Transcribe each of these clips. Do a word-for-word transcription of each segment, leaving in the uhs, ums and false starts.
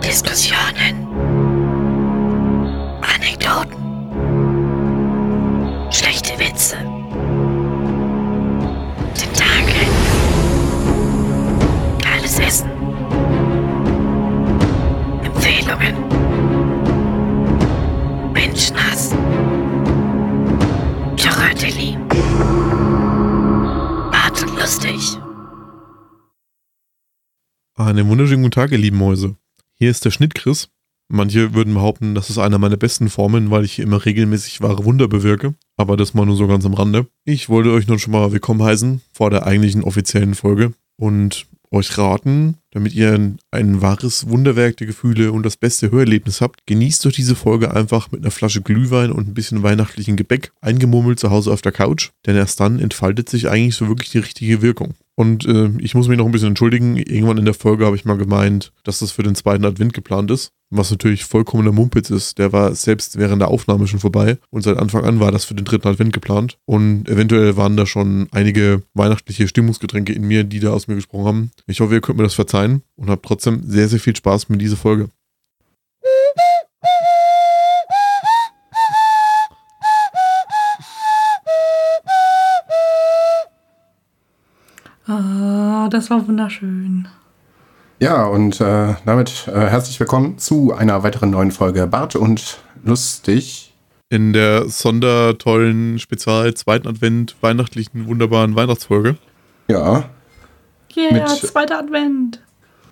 Diskussionen, Anekdoten, schlechte Witze, Tentakel, geiles Essen, Empfehlungen, Menschenhass, Choratelli, Bart und lustig. Einen wunderschönen guten Tag, ihr lieben Mäuse. Hier ist der Schnittchris. Manche würden behaupten, das ist einer meiner besten Formen, weil ich hier immer regelmäßig wahre Wunder bewirke. Aber das mal nur so ganz am Rande. Ich wollte euch nun schon mal willkommen heißen vor der eigentlichen offiziellen Folge und euch raten, damit ihr ein, ein wahres Wunderwerk der Gefühle und das beste Hörerlebnis habt, genießt doch diese Folge einfach mit einer Flasche Glühwein und ein bisschen weihnachtlichen Gebäck eingemummelt zu Hause auf der Couch, denn erst dann entfaltet sich eigentlich so wirklich die richtige Wirkung. Und äh, ich muss mich noch ein bisschen entschuldigen, irgendwann in der Folge habe ich mal gemeint, dass das für den zweiten Advent geplant ist, was natürlich vollkommener Mumpitz ist. Der war selbst während der Aufnahme schon vorbei und seit Anfang an war das für den dritten Advent geplant und eventuell waren da schon einige weihnachtliche Stimmungsgetränke in mir, die da aus mir gesprochen haben. Ich hoffe, ihr könnt mir das verzeihen und habt trotzdem sehr, sehr viel Spaß mit dieser Folge. Ah, das war wunderschön. Ja, und äh, damit äh, herzlich willkommen zu einer weiteren neuen Folge Bart und lustig. In der sondertollen, spezial zweiten Advent, weihnachtlichen, wunderbaren Weihnachtsfolge. Ja. Yeah, mit, zweiter Advent.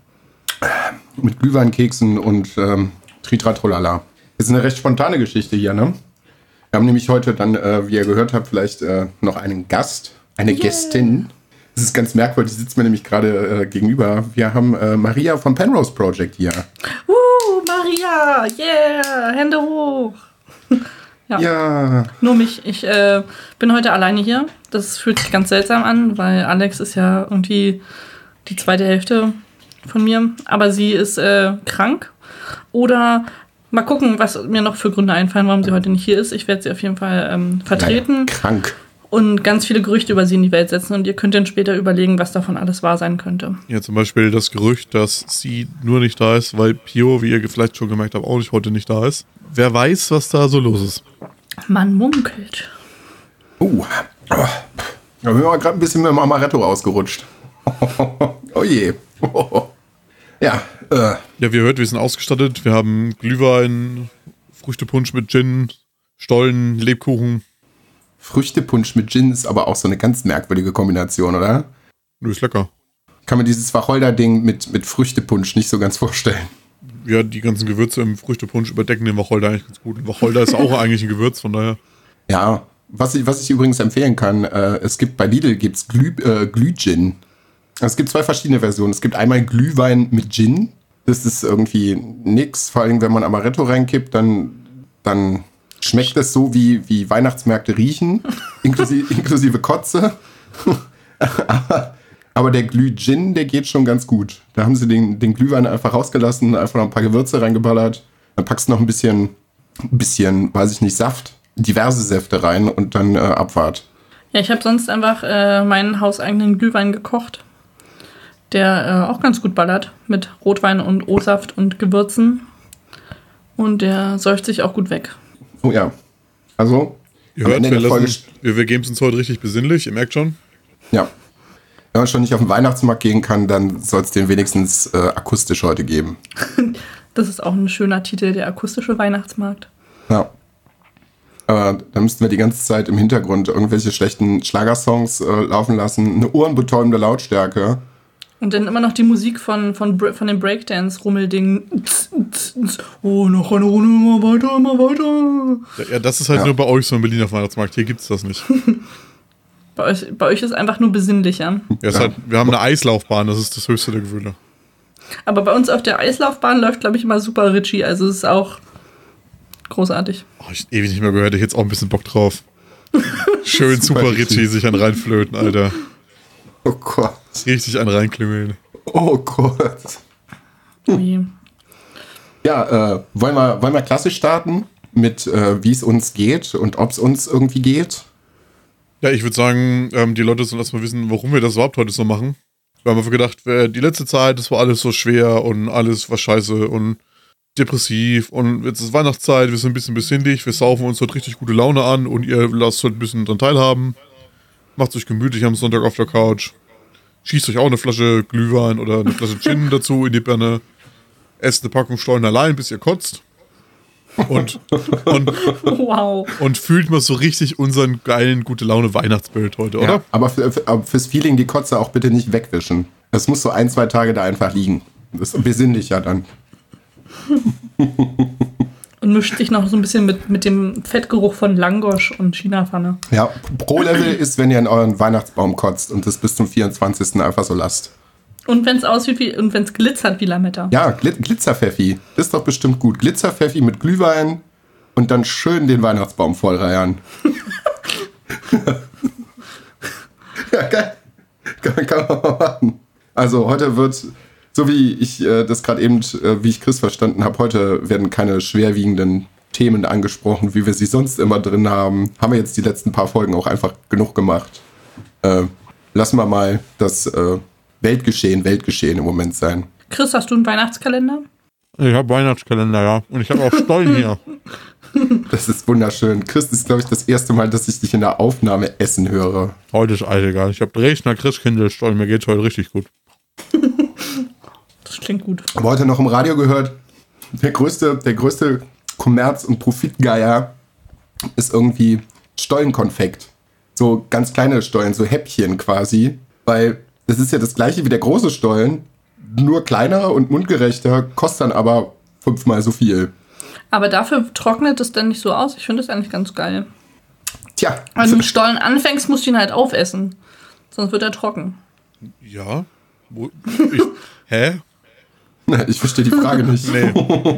Mit Glühweinkeksen und ähm, Tritratrolala. Ist eine recht spontane Geschichte hier, ne? Wir haben nämlich heute dann, äh, wie ihr gehört habt, vielleicht äh, noch einen Gast, eine yeah. Gästin. Das ist ganz merkwürdig, die sitzt mir nämlich gerade äh, gegenüber. Wir haben äh, Maria vom Penrose Project hier. Uh, Maria, yeah, Hände hoch. ja. ja. Nur mich, ich äh, bin heute alleine hier. Das fühlt sich ganz seltsam an, weil Alex ist ja irgendwie die zweite Hälfte von mir. Aber sie ist äh, krank. Oder mal gucken, was mir noch für Gründe einfallen, warum sie heute nicht hier ist. Ich werde sie auf jeden Fall ähm, vertreten. Naja, krank. Und ganz viele Gerüchte über sie in die Welt setzen. Und ihr könnt dann später überlegen, was davon alles wahr sein könnte. Ja, zum Beispiel das Gerücht, dass sie nur nicht da ist, weil Pio, wie ihr vielleicht schon gemerkt habt, auch nicht heute nicht da ist. Wer weiß, was da so los ist. Man munkelt. Uh, oh, da bin ich mal gerade ein bisschen mit dem Amaretto ausgerutscht. oh je. ja, äh. Ja, wie ihr hört, wir sind ausgestattet. Wir haben Glühwein, Früchtepunsch mit Gin, Stollen, Lebkuchen. Früchtepunsch mit Gin ist aber auch so eine ganz merkwürdige Kombination, oder? Nö, ist lecker. Kann man dieses Wacholder-Ding mit, mit Früchtepunsch nicht so ganz vorstellen. Ja, die ganzen Gewürze im Früchtepunsch überdecken den Wacholder eigentlich ganz gut. Und Wacholder ist auch eigentlich ein Gewürz, von daher. Ja, was ich, was ich übrigens empfehlen kann, äh, es gibt bei Lidl gibt's Glüh, äh, Glühgin. Es gibt zwei verschiedene Versionen. Es gibt einmal Glühwein mit Gin. Das ist irgendwie nix. Vor allem, wenn man Amaretto reinkippt, dann, dann schmeckt es so, wie, wie Weihnachtsmärkte riechen, inklusive, inklusive Kotze. aber, aber der Glüh-Gin, der geht schon ganz gut. Da haben sie den, den Glühwein einfach rausgelassen, einfach noch ein paar Gewürze reingeballert. Dann packst du noch ein bisschen, ein bisschen, weiß ich nicht, Saft, diverse Säfte rein und dann äh, Abfahrt. Ja, ich habe sonst einfach äh, meinen hauseigenen Glühwein gekocht, der äh, auch ganz gut ballert mit Rotwein und O-Saft und Gewürzen. Und der säuft sich auch gut weg. Oh ja. Also, ihr hört, wir, lassen, wir, wir geben es uns heute richtig besinnlich, ihr merkt schon. Ja. Wenn man schon nicht auf den Weihnachtsmarkt gehen kann, dann soll es den wenigstens äh, akustisch heute geben. Das ist auch ein schöner Titel, der akustische Weihnachtsmarkt. Ja. Aber da müssten wir die ganze Zeit im Hintergrund irgendwelche schlechten Schlagersongs äh, laufen lassen, eine ohrenbetäubende Lautstärke. Und dann immer noch die Musik von, von, von dem Breakdance-Rummelding. Oh, noch eine Runde, immer weiter, immer weiter. Ja, das ist halt ja. nur bei euch so im Berliner Weihnachtsmarkt. Hier gibt es das nicht. bei, euch, bei euch ist einfach nur besinnlicher. Ja, ist halt, wir haben eine Eislaufbahn, das ist das höchste der Gefühle. Aber bei uns auf der Eislaufbahn läuft, glaube ich, immer Super Richie. Also es ist auch großartig. Oh, ich ewig nicht mehr gehört, ich hätte jetzt auch ein bisschen Bock drauf. Schön Super, Super Richie sich an reinflöten, Alter. Oh Gott. Richtig ein reinklüngeln. Oh Gott. Hm. Ja, äh, wollen wir, wollen wir klassisch starten mit, äh, wie es uns geht und ob es uns irgendwie geht? Ja, ich würde sagen, ähm, die Leute sollen erstmal wissen, warum wir das überhaupt heute so machen. Wir haben einfach gedacht, die letzte Zeit, das war alles so schwer und alles war scheiße und depressiv und jetzt ist Weihnachtszeit, wir sind ein bisschen besinnlich, wir saufen uns dort richtig gute Laune an und ihr lasst heute ein bisschen dran teilhaben. Macht euch gemütlich am Sonntag auf der Couch. Schießt euch auch eine Flasche Glühwein oder eine Flasche Gin dazu in die Birne. Esst eine Packung Stollen allein, bis ihr kotzt. Und, und, wow. und fühlt mal so richtig unseren geilen Gute-Laune-Weihnachtsbild heute, oder? Ja, aber, für, für, aber fürs Feeling die Kotze auch bitte nicht wegwischen. Es muss so ein, zwei Tage da einfach liegen. Das ist besinnlich ja dann. Und mischt sich noch so ein bisschen mit, mit dem Fettgeruch von Langosch und China-Pfanne. Ja, Pro-Level ist, wenn ihr in euren Weihnachtsbaum kotzt und das bis zum vierundzwanzigsten einfach so lasst. Und wenn es aussieht wie, und wenn es glitzert wie Lametta. Ja, Gl- Glitzerpfeffi. Das ist doch bestimmt gut. Glitzerpfeffi mit Glühwein und dann schön den Weihnachtsbaum vollreiern. Ja, geil. Kann, kann man mal machen. Also heute wird, so wie ich äh, das gerade eben, äh, wie ich Chris verstanden habe, heute werden keine schwerwiegenden Themen angesprochen, wie wir sie sonst immer drin haben. Haben wir jetzt die letzten paar Folgen auch einfach genug gemacht. Äh, lassen wir mal das äh, Weltgeschehen, Weltgeschehen im Moment sein. Chris, hast du einen Weihnachtskalender? Ich habe Weihnachtskalender, ja. Und ich habe auch Stollen hier. Das ist wunderschön. Chris, das ist, glaube ich, das erste Mal, dass ich dich in der Aufnahme essen höre. Heute ist alles egal. Ich habe Dresdner Christkindlstollen. Mir geht's heute richtig gut. Das klingt gut. Aber heute noch im Radio gehört, der größte, der größte Kommerz- und Profitgeier ist irgendwie Stollenkonfekt. So ganz kleine Stollen, so Häppchen quasi. Weil das ist ja das gleiche wie der große Stollen, nur kleiner und mundgerechter, kostet dann aber fünfmal so viel. Aber dafür trocknet es dann nicht so aus. Ich finde das eigentlich ganz geil. Tja. Wenn du mit Stollen anfängst, musst du ihn halt aufessen. Sonst wird er trocken. Ja? Wo, ich, hä? Ich verstehe die Frage nicht. Nee.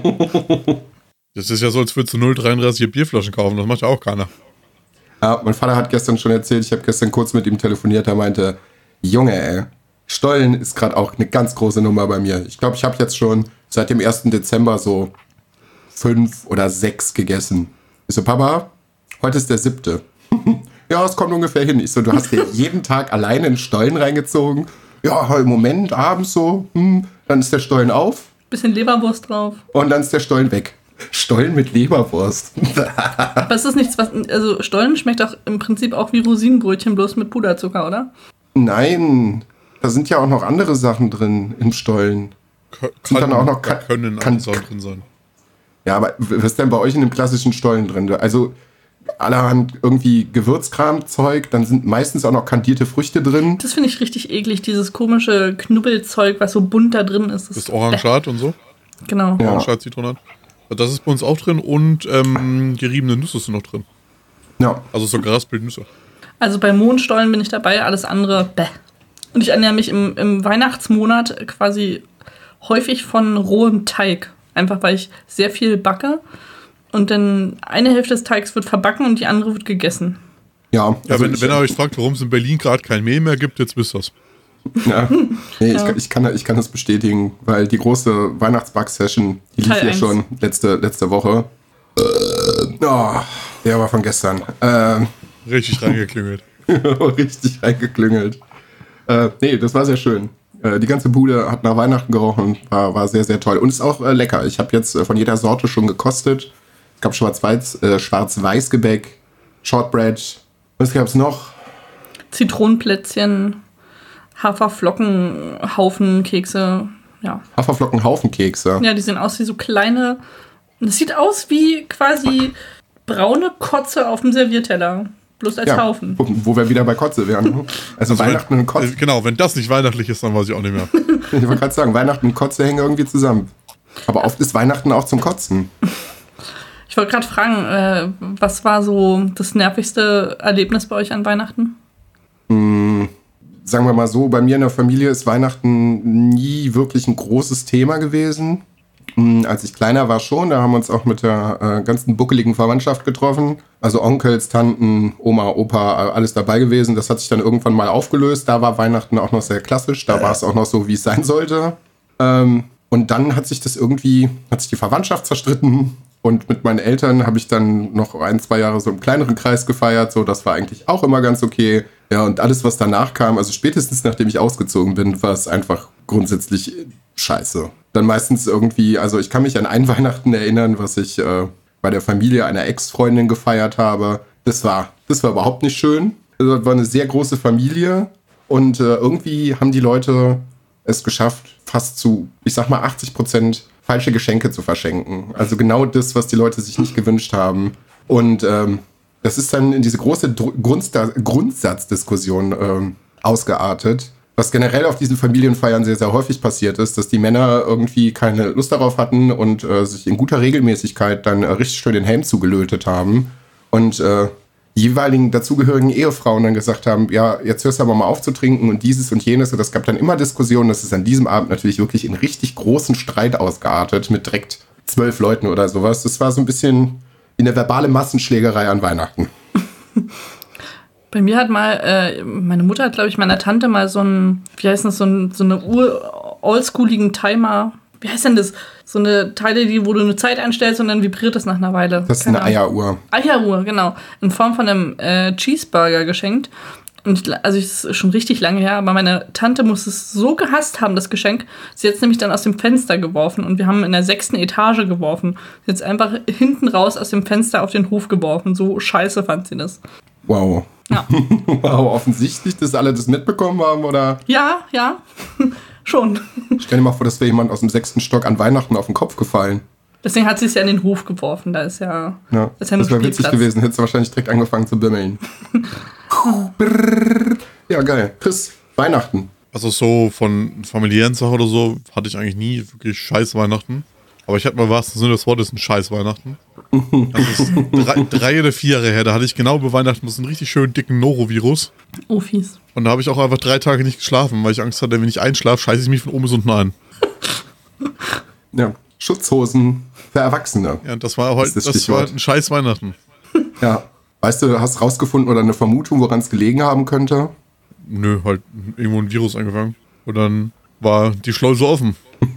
Das ist ja so, als würdest du null Komma dreiunddreißig Bierflaschen kaufen. Das macht ja auch keiner. Ja, mein Vater hat gestern schon erzählt, ich habe gestern kurz mit ihm telefoniert, er meinte, Junge, ey, Stollen ist gerade auch eine ganz große Nummer bei mir. Ich glaube, ich habe jetzt schon seit dem ersten Dezember so fünf oder sechs gegessen. Ich so, Papa, heute ist der siebte. Ja, es kommt ungefähr hin. Ich so, du hast dir jeden Tag alleine einen Stollen reingezogen. Ja, im Moment, abends so, hm, dann ist der Stollen auf. Bisschen Leberwurst drauf. Und dann ist der Stollen weg. Stollen mit Leberwurst. Aber es ist nichts, was. Also, Stollen schmeckt doch im Prinzip auch wie Rosinenbrötchen, bloß mit Puderzucker, oder? Nein, da sind ja auch noch andere Sachen drin im Stollen. Kann, Sind dann auch noch da kann, können kann, andere drin sein. Ja, aber was ist denn bei euch in dem klassischen Stollen drin? Also allerhand irgendwie Gewürzkram-Zeug, dann sind meistens auch noch kandierte Früchte drin. Das finde ich richtig eklig, dieses komische Knubbelzeug, was so bunt da drin ist. Das ist Orangat und so. Genau. Ja. Orangat, Zitronat. Das ist bei uns auch drin und ähm, geriebene Nüsse sind noch drin. Ja. Also so geraspelte Nüsse. Also bei Mohnstollen bin ich dabei, alles andere bäh. Und ich ernähre mich im, im Weihnachtsmonat quasi häufig von rohem Teig. Einfach weil ich sehr viel backe. Und dann eine Hälfte des Teigs wird verbacken und die andere wird gegessen. Ja, Ja, also wenn, ich, wenn ihr euch fragt, warum es in Berlin gerade kein Mehl mehr gibt, jetzt wisst ihr es. ja. Nee, Ja. ich, ich, kann, ich kann das bestätigen, weil die große Weihnachtsback-Session, die lief Teil ja eins. schon letzte, letzte Woche. Äh, oh, der war von gestern. Äh, Richtig reingeklingelt. richtig reingeklüngelt. Äh, nee, das war sehr schön. Äh, die ganze Bude hat nach Weihnachten gerochen, war, war sehr, sehr toll. Und ist auch äh, lecker. Ich habe jetzt äh, von jeder Sorte schon gekostet. Es gab Schwarz-Weiß, äh, Schwarz-Weiß-Gebäck, Shortbread. Was gab es noch? Zitronenplätzchen, Haferflocken, Kekse. Ja. Haferflocken-Haufenkekse. Ja, die sehen aus wie so kleine. Das sieht aus wie quasi braune Kotze auf dem Servierteller. Bloß als Ja, Haufen. wo, wo wir wieder bei Kotze wären. Also, Also Weihnachten wenn, und Kotze. äh, Genau, wenn das nicht weihnachtlich ist, dann weiß ich auch nicht mehr. Ich wollte gerade sagen, Weihnachten und Kotze hängen irgendwie zusammen. Aber oft ist Weihnachten auch zum Kotzen. Ich wollte gerade fragen, äh, was war so das nervigste Erlebnis bei euch an Weihnachten? Sagen wir mal so, bei mir in der Familie ist Weihnachten nie wirklich ein großes Thema gewesen. Hm, Als ich kleiner war schon, da haben wir uns auch mit der äh, ganzen buckeligen Verwandtschaft getroffen. Also Onkels, Tanten, Oma, Opa, alles dabei gewesen. Das hat sich dann irgendwann mal aufgelöst. Da war Weihnachten auch noch sehr klassisch. Da war es auch noch so, wie es sein sollte. Ähm, und dann hat sich das irgendwie, hat sich die Verwandtschaft zerstritten. Und mit meinen Eltern habe ich dann noch ein, zwei Jahre so im kleineren Kreis gefeiert. So, das war eigentlich auch immer ganz okay. Ja, und alles, was danach kam, also spätestens nachdem ich ausgezogen bin, war es einfach grundsätzlich scheiße. Dann meistens irgendwie, also ich kann mich an ein Weihnachten erinnern, was ich äh, bei der Familie einer Ex-Freundin gefeiert habe. Das war, das war überhaupt nicht schön. Also, das war eine sehr große Familie und äh, irgendwie haben die Leute es geschafft, fast zu, ich sag mal, achtzig Prozent falsche Geschenke zu verschenken. Also genau das, was die Leute sich nicht gewünscht haben. Und ähm, das ist dann in diese große Dr- Grundsta- Grundsatzdiskussion ähm, ausgeartet, was generell auf diesen Familienfeiern sehr, sehr häufig passiert ist, dass die Männer irgendwie keine Lust darauf hatten und äh, sich in guter Regelmäßigkeit dann äh, richtig schön den Helm zugelötet haben und äh, die jeweiligen dazugehörigen Ehefrauen dann gesagt haben, ja, jetzt hörst du aber mal auf zu trinken und dieses und jenes. Und das gab dann immer Diskussionen. Das ist an diesem Abend natürlich wirklich in richtig großen Streit ausgeartet mit direkt zwölf Leuten oder sowas. Das war so ein bisschen wie eine verbale Massenschlägerei an Weihnachten. Bei mir hat mal, äh, meine Mutter hat, glaube ich, meiner Tante mal so ein, wie heißt das, so, ein, so eine ur-oldschooligen Timer, wie heißt denn das? So eine Teile, die, wo du eine Zeit einstellst und dann vibriert das nach einer Weile. Das ist eine Eieruhr. Eieruhr, genau. In Form von einem äh, Cheeseburger geschenkt. Und ich, also es ist schon richtig lange her, aber meine Tante muss es so gehasst haben, das Geschenk. Sie hat es nämlich dann aus dem Fenster geworfen und wir haben in der sechsten Etage geworfen. Sie hat es einfach hinten raus aus dem Fenster auf den Hof geworfen. So scheiße fand sie das. Wow. Ja. Wow, offensichtlich, dass alle das mitbekommen haben, oder? Ja, ja, schon. Stell dir mal vor, das wäre jemand aus dem sechsten Stock an Weihnachten auf den Kopf gefallen. Deswegen hat sie es ja in den Hof geworfen, da ist ja, ja ist ja das wäre witzig gewesen, hättest du wahrscheinlich direkt angefangen zu bimmeln. Ja, geil. Chris, Weihnachten. Also so von familiären Sachen oder so hatte ich eigentlich nie wirklich scheiß Weihnachten. Aber ich hatte mal im wahrsten Sinne des Wortes ein scheiß Weihnachten. Das ist drei, drei oder vier Jahre her, da hatte ich genau bei Weihnachten so einen richtig schönen dicken Norovirus. Oh, fies. Und da habe ich auch einfach drei Tage nicht geschlafen, weil ich Angst hatte, wenn ich einschlafe, scheiße ich mich von oben bis unten ein. Ja, Schutzhosen für Erwachsene. Ja, das war heute, das, das war ein scheiß Weihnachten. Ja. Weißt du, hast rausgefunden oder eine Vermutung, woran es gelegen haben könnte? Nö, halt irgendwo ein Virus eingefangen. Und dann war die Schleuse offen.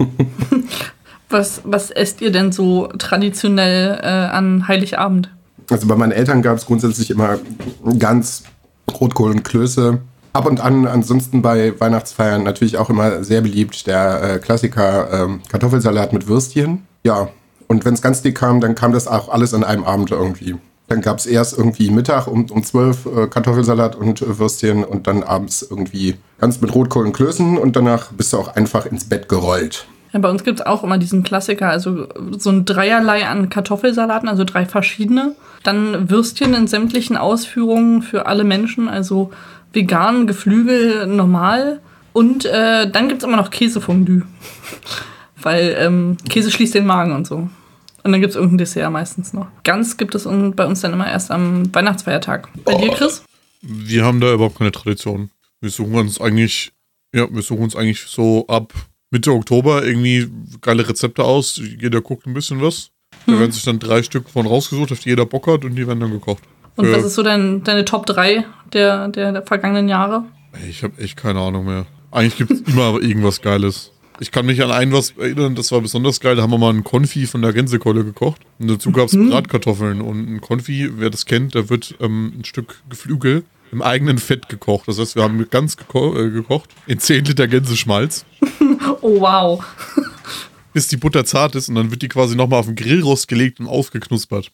Was, was esst ihr denn so traditionell äh, an Heiligabend? Also bei meinen Eltern gab es grundsätzlich immer Gans, Rotkohl und Klöße. Ab und an, ansonsten bei Weihnachtsfeiern natürlich auch immer sehr beliebt der äh, Klassiker äh, Kartoffelsalat mit Würstchen. Ja, und wenn es ganz dick kam, dann kam das auch alles an einem Abend irgendwie. Dann gab es erst irgendwie Mittag um, um zwölf äh, Kartoffelsalat und äh, Würstchen und dann abends irgendwie ganz mit Rotkohl und Klößen und danach bist du auch einfach ins Bett gerollt. Ja, bei uns gibt es auch immer diesen Klassiker, also so ein Dreierlei an Kartoffelsalaten, also drei verschiedene. Dann Würstchen in sämtlichen Ausführungen für alle Menschen, also vegan, Geflügel, normal. Und äh, dann gibt es immer noch Käsefondue, weil ähm, Käse schließt den Magen und so. Und dann gibt es irgendein Dessert meistens noch. Gans gibt es bei uns dann immer erst am Weihnachtsfeiertag. Bei dir, Chris? Wir haben da überhaupt keine Tradition. Wir suchen uns eigentlich, ja, wir suchen uns eigentlich so ab Mitte Oktober irgendwie geile Rezepte aus. Jeder guckt ein bisschen was. Da werden sich dann drei Stück von rausgesucht, auf die jeder Bock hat und die werden dann gekocht. Und Für, was ist so dein, deine Top drei der, der, der vergangenen Jahre? Ich habe echt keine Ahnung mehr. Eigentlich gibt es immer irgendwas Geiles. Ich kann mich an ein was erinnern, das war besonders geil. Da haben wir mal einen Konfi von der Gänsekeule gekocht. Und dazu gab es mhm. Bratkartoffeln. Und ein Konfi, wer das kennt, da wird ähm, ein Stück Geflügel im eigenen Fett gekocht. Das heißt, wir haben ganz geko- äh, gekocht in zehn Liter Gänseschmalz. Oh, wow. Bis die Butter zart ist und dann wird die quasi nochmal auf den Grillrost gelegt und aufgeknuspert.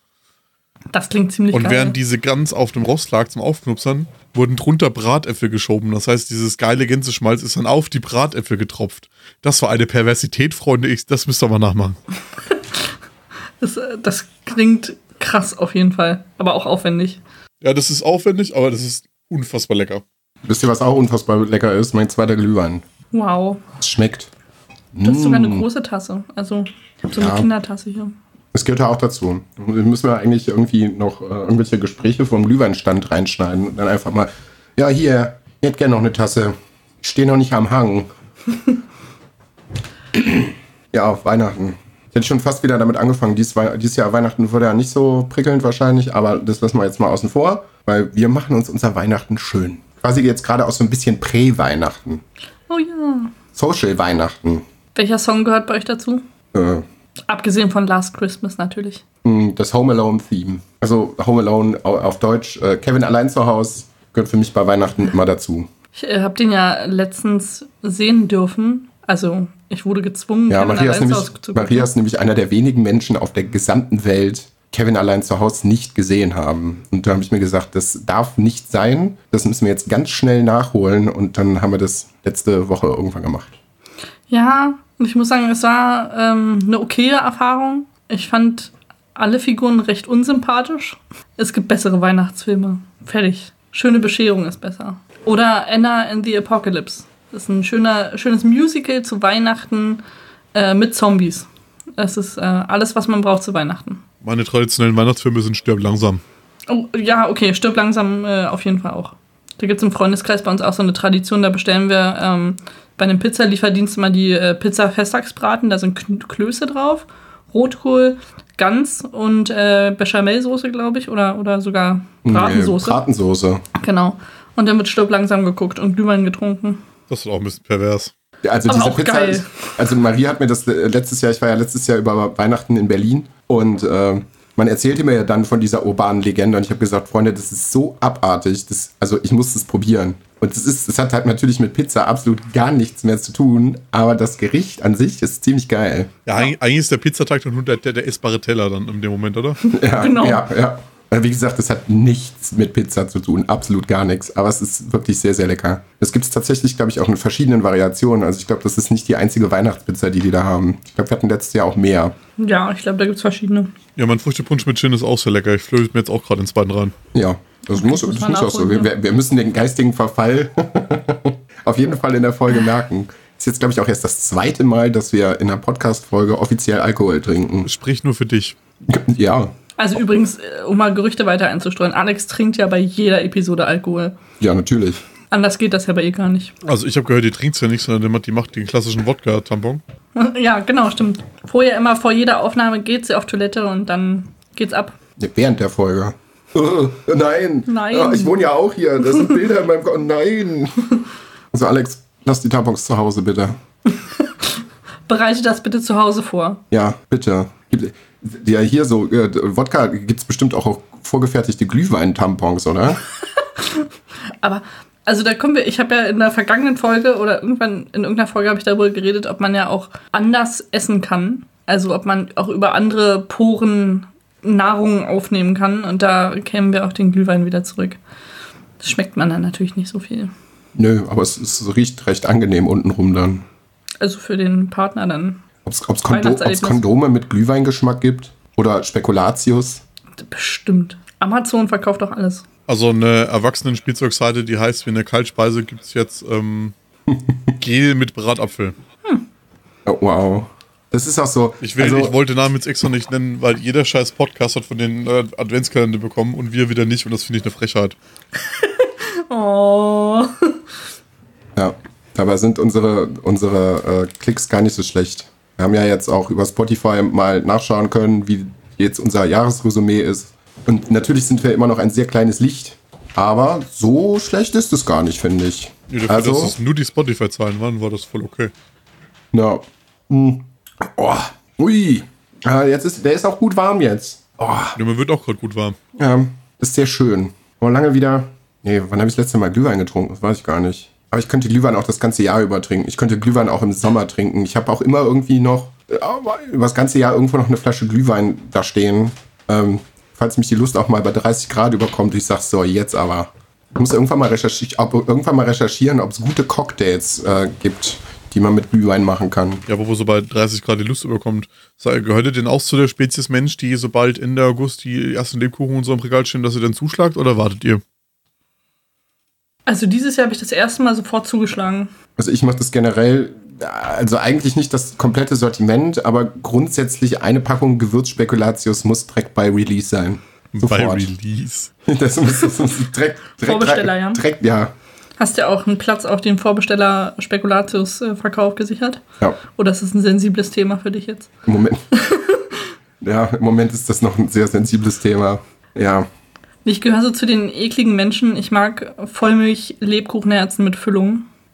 Das klingt ziemlich und geil. Und während diese Gans auf dem Rost lag zum Aufknupsern, wurden drunter Bratäpfel geschoben. Das heißt, dieses geile Gänseschmalz ist dann auf die Bratäpfel getropft. Das war eine Perversität, Freunde. Ich, das müsst ihr mal nachmachen. das, das klingt krass auf jeden Fall. Aber auch aufwendig. Ja, das ist aufwendig, aber das ist unfassbar lecker. Wisst ihr, was auch unfassbar lecker ist? Mein zweiter Glühwein. Wow. Es schmeckt. Du hast sogar eine große Tasse. Also, ich habe so eine ja. Kindertasse hier. Das gehört ja auch dazu. Wir müssen wir eigentlich irgendwie noch äh, irgendwelche Gespräche vom Glühweinstand reinschneiden und dann einfach mal, ja, hier, ich hätte gerne noch eine Tasse. Ich stehe noch nicht am Hang. Ja, auf Weihnachten. Ich hätte schon fast wieder damit angefangen. Dies, dieses Jahr Weihnachten wurde ja nicht so prickelnd wahrscheinlich, aber das lassen wir jetzt mal außen vor, weil wir machen uns unser Weihnachten schön. Quasi jetzt gerade auch so ein bisschen Prä-Weihnachten. Oh ja. Social-Weihnachten. Welcher Song gehört bei euch dazu? Äh, Abgesehen von Last Christmas natürlich. Das Home Alone-Theme. Also Home Alone auf Deutsch. Äh, Kevin allein zu Hause gehört für mich bei Weihnachten immer dazu. Ich äh, habe den ja letztens sehen dürfen. Also ich wurde gezwungen, ja, Kevin Maria ist, allein nämlich, zu Hause zu gucken. Maria ist nämlich einer der wenigen Menschen auf der gesamten Welt, Kevin allein zu Hause nicht gesehen haben. Und da habe ich mir gesagt, das darf nicht sein. Das müssen wir jetzt ganz schnell nachholen. Und dann haben wir das letzte Woche irgendwann gemacht. Ja, und ich muss sagen, es war ähm, eine okaye Erfahrung. Ich fand alle Figuren recht unsympathisch. Es gibt bessere Weihnachtsfilme. Fertig. Schöne Bescherung ist besser. Oder Anna and the Apocalypse. Das ist ein schöner, schönes Musical zu Weihnachten äh, mit Zombies. Das ist äh, alles, was man braucht zu Weihnachten. Meine traditionellen Weihnachtsfilme sind Stirb langsam. Oh, ja, okay, Stirb langsam äh, auf jeden Fall auch. Da gibt es im Freundeskreis bei uns auch so eine Tradition, da bestellen wir ähm, bei einem Pizzalieferdienst mal die äh, Pizza-Festtagsbraten, da sind K- Klöße drauf, Rotkohl, Gans und äh, Bechamelsoße, glaube ich, oder, oder sogar Bratensoße. Nee, Bratensoße. Genau. Und dann wird Stirb langsam geguckt und Glühwein getrunken. Das ist auch ein bisschen pervers. Also Aber diese auch Pizza, geil. also Maria hat mir das letztes Jahr, ich war ja letztes Jahr über Weihnachten in Berlin und äh, man erzählte mir ja dann von dieser urbanen Legende und ich habe gesagt, Freunde, das ist so abartig, das, also ich muss das probieren. Und es ist, es hat halt natürlich mit Pizza absolut gar nichts mehr zu tun, aber das Gericht an sich ist ziemlich geil. Ja, eigentlich, eigentlich ist der Pizzateig dann nur der, der, der essbare Teller dann in dem Moment, oder? Ja, Genau. ja, ja. Wie gesagt, es hat nichts mit Pizza zu tun, absolut gar nichts, aber es ist wirklich sehr, sehr lecker. Es gibt es tatsächlich, glaube ich, auch in verschiedenen Variationen. Also ich glaube, das ist nicht die einzige Weihnachtspizza, die die da haben. Ich glaube, wir hatten letztes Jahr auch mehr. Ja, ich glaube, da gibt es verschiedene. Ja, mein Früchtepunsch mit Gin ist auch sehr lecker. Ich flöte mir jetzt auch gerade ins Bein rein. Ja, das muss, muss das man muss auch so. nachholen, Wir, wir müssen den geistigen Verfall auf jeden Fall in der Folge merken. Das ist jetzt, glaube ich, auch erst das zweite Mal, dass wir in einer Podcast-Folge offiziell Alkohol trinken. Sprich nur für dich. Ja, Also übrigens, äh, um mal Gerüchte weiter einzustreuen, Alex trinkt ja bei jeder Episode Alkohol. ja, natürlich. Anders geht das ja bei ihr gar nicht. Also ich habe gehört, die trinkt ja nicht, sondern die macht den klassischen Wodka-Tampon. Ja, genau, stimmt. Vorher immer, vor jeder Aufnahme geht sie auf Toilette und dann geht's ab. Während der Folge. Oh, nein. Nein. Oh, ich wohne ja auch hier. Das sind Bilder in meinem Kopf. Nein. Also Alex, lass die Tampons zu Hause, bitte. Bereite das bitte zu Hause vor. Ja, bitte. Gibt, ja, hier so, äh, Wodka gibt es bestimmt auch, auch vorgefertigte Glühwein-Tampons, oder? Aber, also da kommen wir, ich habe ja in der vergangenen Folge oder irgendwann in irgendeiner Folge habe ich darüber geredet, ob man ja auch anders essen kann. Also ob man auch über andere Poren Nahrung aufnehmen kann. Und da kämen wir auch den Glühwein wieder zurück. Das schmeckt man dann natürlich nicht so viel. Nö, aber es, es riecht recht angenehm untenrum dann. Also für den Partner dann. Ob es Kondo, Kondome mit Glühweingeschmack gibt? Oder Spekulatius? Bestimmt. Amazon verkauft auch alles. Also eine Erwachsenen-Spielzeugseite, die heißt wie eine Kaltspeise, gibt es jetzt ähm, Gel mit Bratapfel. Hm. Oh, wow. Das ist auch so. Ich, will, also, ich wollte den Namen jetzt extra nicht nennen, weil jeder scheiß Podcast hat von den äh, Adventskalender bekommen und wir wieder nicht und das finde ich eine Frechheit. Oh. Ja, dabei sind unsere, unsere äh, Klicks gar nicht so schlecht. Wir haben ja jetzt auch über Spotify mal nachschauen können, wie jetzt unser Jahresresümee ist. Und natürlich sind wir immer noch ein sehr kleines Licht. Aber so schlecht ist es gar nicht, finde ich. Ja, dafür, also, dass es nur die Spotify-Zahlen waren, war das voll okay. Ja. Hm. Oh. Ui. Ah, jetzt ist, der ist auch gut warm jetzt. Oh. Ja, man wird auch gerade gut warm. Ja, ist sehr schön. Aber lange wieder. Nee, wann habe ich das letzte Mal Glühwein getrunken? Das weiß ich gar nicht. Aber ich könnte Glühwein auch das ganze Jahr über trinken. Ich könnte Glühwein auch im Sommer trinken. Ich habe auch immer irgendwie noch äh, über das ganze Jahr irgendwo noch eine Flasche Glühwein da stehen. Ähm, falls mich die Lust auch mal bei dreißig Grad überkommt, ich sag so, jetzt aber. Ich muss irgendwann mal, recherchi- ob, irgendwann mal recherchieren, ob es gute Cocktails äh, gibt, die man mit Glühwein machen kann. Ja, wo so bei dreißig Grad die Lust überkommt. Gehört ihr denn auch zu der Spezies Mensch, die sobald Ende August die ersten Lebkuchen und so im Regal stehen, dass ihr dann zuschlagt oder wartet ihr? Also dieses Jahr habe ich das erste Mal sofort zugeschlagen. Also ich mache das generell, also eigentlich nicht das komplette Sortiment, aber grundsätzlich eine Packung Gewürzspekulatius muss direkt bei Release sein. Sofort. Bei Release. Das muss, das muss direkt, direkt, Vorbesteller, ja. direkt, ja. Hast du ja auch einen Platz auf dem Vorbesteller Spekulatius-Verkauf gesichert? Ja. Oder ist das ein sensibles Thema für dich jetzt? Im Moment. Ja, im Moment ist das noch ein sehr sensibles Thema. Ja. Ich gehöre so zu den ekligen Menschen. Ich mag Vollmilch-Lebkuchenherzen mit Füllung.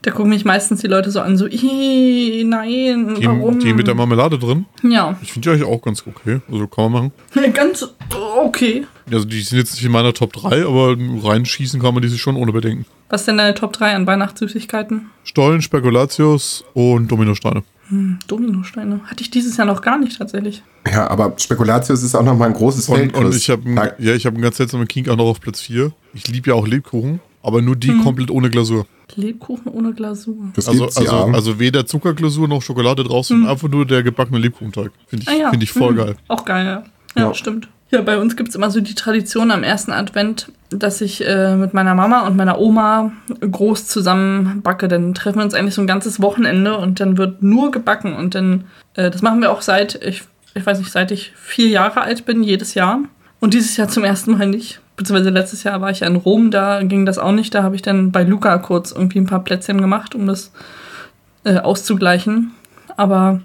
Da gucken mich meistens die Leute so an, so, "Ih, nein, Die, warum?" die mit der Marmelade drin. Ja, Ich finde die eigentlich auch ganz okay. Also kann man machen. ganz okay. Also die sind jetzt nicht in meiner Top drei, aber reinschießen kann man die sich schon ohne Bedenken. Was ist denn deine Top drei an Weihnachtssüßigkeiten? Stollen, Spekulatius und Dominosteine. Hm, Dominosteine. Hatte ich dieses Jahr noch gar nicht tatsächlich. Ja, aber Spekulatius ist auch nochmal ein großes Feld. Und, und ich habe Da- ja, ich hab einen ganz seltsamen Kink auch noch auf Platz vier. Ich liebe ja auch Lebkuchen, aber nur die komplett ohne Glasur. Lebkuchen ohne Glasur. Das Also, gibt's, also, ja. also weder Zuckerglasur noch Schokolade draus, sondern einfach nur der gebackene Lebkuchenteig. Finde ich, Ah ja. find ich voll Hm, geil. Auch geil, ja. Ja, Ja. stimmt. Ja, bei uns gibt es immer so die Tradition am ersten Advent, dass ich äh, mit meiner Mama und meiner Oma groß zusammen backe. Dann treffen wir uns eigentlich so ein ganzes Wochenende und dann wird nur gebacken. Und dann, äh, das machen wir auch seit, ich, ich weiß nicht, seit ich vier Jahre alt bin, jedes Jahr. Und dieses Jahr zum ersten Mal nicht. Beziehungsweise letztes Jahr war ich ja in Rom, da ging das auch nicht. Da habe ich dann bei Luca kurz irgendwie ein paar Plätzchen gemacht, um das äh, auszugleichen. Aber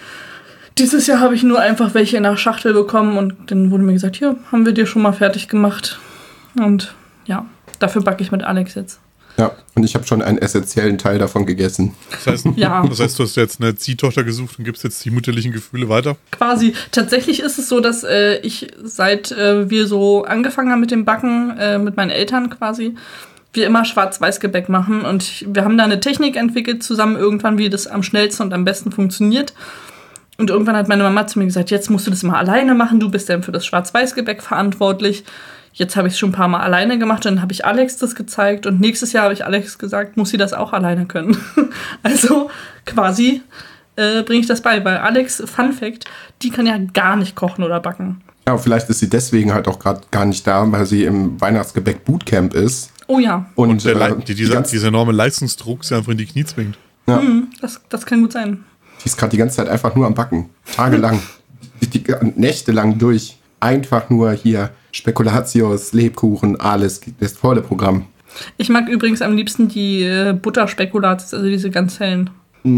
dieses Jahr habe ich nur einfach welche in der Schachtel bekommen und dann wurde mir gesagt, hier, haben wir dir schon mal fertig gemacht. Und ja, dafür backe ich mit Alex jetzt. Ja, und ich habe schon einen essentiellen Teil davon gegessen. Das heißt, Ja. das heißt, du hast jetzt eine Ziehtochter gesucht und gibst jetzt die mütterlichen Gefühle weiter. Quasi, tatsächlich ist es so, dass äh, ich, seit äh, wir so angefangen haben mit dem Backen, äh, mit meinen Eltern quasi, wir immer Schwarz-Weiß-Gebäck machen. Und ich, wir haben da eine Technik entwickelt zusammen irgendwann, wie das am schnellsten und am besten funktioniert. Und irgendwann hat meine Mama zu mir gesagt, jetzt musst du das mal alleine machen, du bist dann für das Schwarz-Weiß-Gebäck verantwortlich. Jetzt habe ich es schon ein paar Mal alleine gemacht, dann habe ich Alex das gezeigt und nächstes Jahr habe ich Alex gesagt, muss sie das auch alleine können. Also quasi äh, bringe ich das bei, weil Alex, Fun Fact, die kann ja gar nicht kochen oder backen. Ja, vielleicht ist sie deswegen halt auch gerade gar nicht da, weil sie im Weihnachtsgebäck Bootcamp ist. Oh ja, Und, Und der, äh, Le- die, die, dieser, ganze, dieser enorme Leistungsdruck sie einfach in die Knie zwingt. ja, das, das kann gut sein. die ist gerade die ganze Zeit einfach nur am Backen. Tagelang. die, die, Nächte lang durch. Einfach nur hier Spekulatius, Lebkuchen, alles. Das volle Programm. Ich mag übrigens am liebsten die äh, Butterspekulatius, also diese ganz hellen.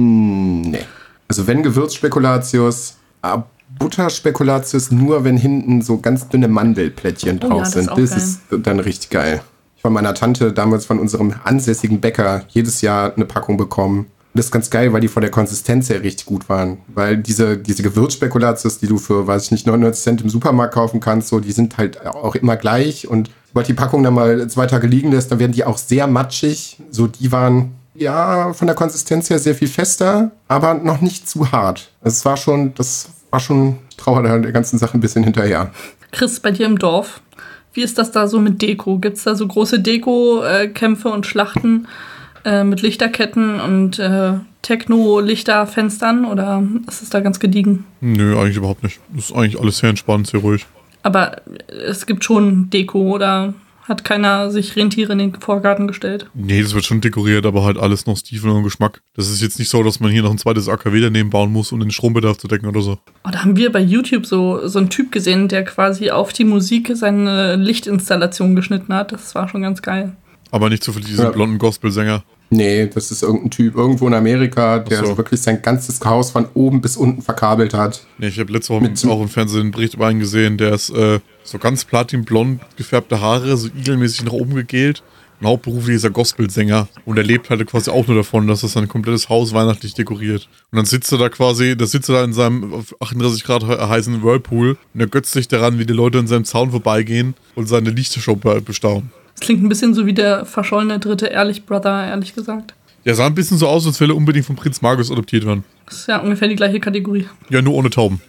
Mm, nee. Also wenn Gewürzspekulatius, ah, Butterspekulatius nur, wenn hinten so ganz dünne Mandelplättchen Oh drauf ja, das ist sind. auch Das geil. ist dann richtig geil. Ich von meiner Tante damals von unserem ansässigen Bäcker jedes Jahr eine Packung bekommen. Das ist ganz geil, weil die von der Konsistenz her richtig gut waren. Weil diese, diese Gewürzspekulatius, die du für, weiß ich nicht, neunundneunzig Cent im Supermarkt kaufen kannst, so, die sind halt auch immer gleich. Und sobald die Packung dann mal zwei Tage liegen lässt, dann werden die auch sehr matschig. So, die waren, ja, von der Konsistenz her sehr viel fester, aber noch nicht zu hart. Es war schon, das war schon, ich trauere da der ganzen Sache ein bisschen hinterher. Chris, bei dir im Dorf, wie ist das da so mit Deko? Gibt es da so große Deko-Kämpfe und Schlachten äh, mit Lichterketten und äh, Techno-Lichterfenstern oder ist es da ganz gediegen? Nö, eigentlich überhaupt nicht. Das ist eigentlich alles sehr entspannt, sehr ruhig. Aber es gibt schon Deko oder hat keiner sich Rentiere in den Vorgarten gestellt? Nee, das wird schon dekoriert, aber halt alles noch Stil und Geschmack. Das ist jetzt nicht so, dass man hier noch ein zweites A K W daneben bauen muss, um den Strombedarf zu decken oder so. Oh, da haben wir bei YouTube so, so einen Typ gesehen, der quasi auf die Musik seine Lichtinstallation geschnitten hat. Das war schon ganz geil. Aber nicht so für diese Ja. blonden Gospelsänger. Nee, das ist irgendein Typ irgendwo in Amerika, der Ach so. so wirklich sein ganzes Haus von oben bis unten verkabelt hat. Nee, ich habe letzte Woche Mit- auch im Fernsehen einen Bericht über einen gesehen, der ist äh, so ganz platinblond gefärbte Haare, so igelmäßig nach oben gegelt. Und hauptberuflich ist er Gospelsänger. Und er lebt halt quasi auch nur davon, dass er sein komplettes Haus weihnachtlich dekoriert. Und dann sitzt er da quasi, da sitzt er da in seinem auf achtunddreißig Grad he- heißen Whirlpool und ergötzt sich daran, wie die Leute an seinem Zaun vorbeigehen und seine Lichtershow be- bestaunen. Das klingt ein bisschen so wie der verschollene dritte Ehrlich Brother, ehrlich gesagt. Der sah ein bisschen so aus, als will er unbedingt von Prinz Markus adoptiert werden. Das ist ja ungefähr die gleiche Kategorie. Ja, nur ohne Tauben.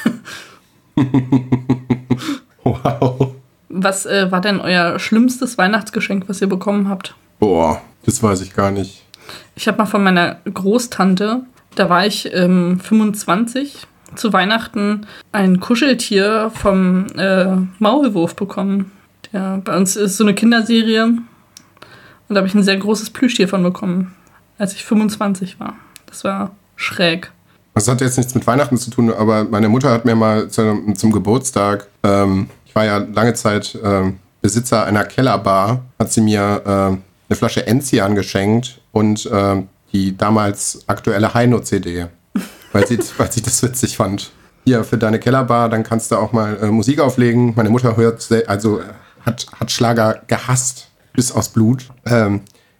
Wow. Was äh, war denn euer schlimmstes Weihnachtsgeschenk, was ihr bekommen habt? Boah, das weiß ich gar nicht. Ich habe mal von meiner Großtante, da war ich ähm, fünfundzwanzig, zu Weihnachten ein Kuscheltier vom äh, Maulwurf bekommen. Der, bei uns ist so eine Kinderserie und da habe ich ein sehr großes Plüschtier von bekommen, als ich fünfundzwanzig war. Das war schräg. Das hat jetzt nichts mit Weihnachten zu tun, aber meine Mutter hat mir mal zu, zum Geburtstag, ähm, ich war ja lange Zeit ähm, Besitzer einer Kellerbar, hat sie mir äh, eine Flasche Enzian geschenkt und äh, die damals aktuelle Heino-C D, weil sie, weil sie das witzig fand. Hier, für deine Kellerbar, dann kannst du auch mal äh, Musik auflegen. Meine Mutter hört, sehr, also hat, hat Schlager gehasst, bis aus Blut. Ähm,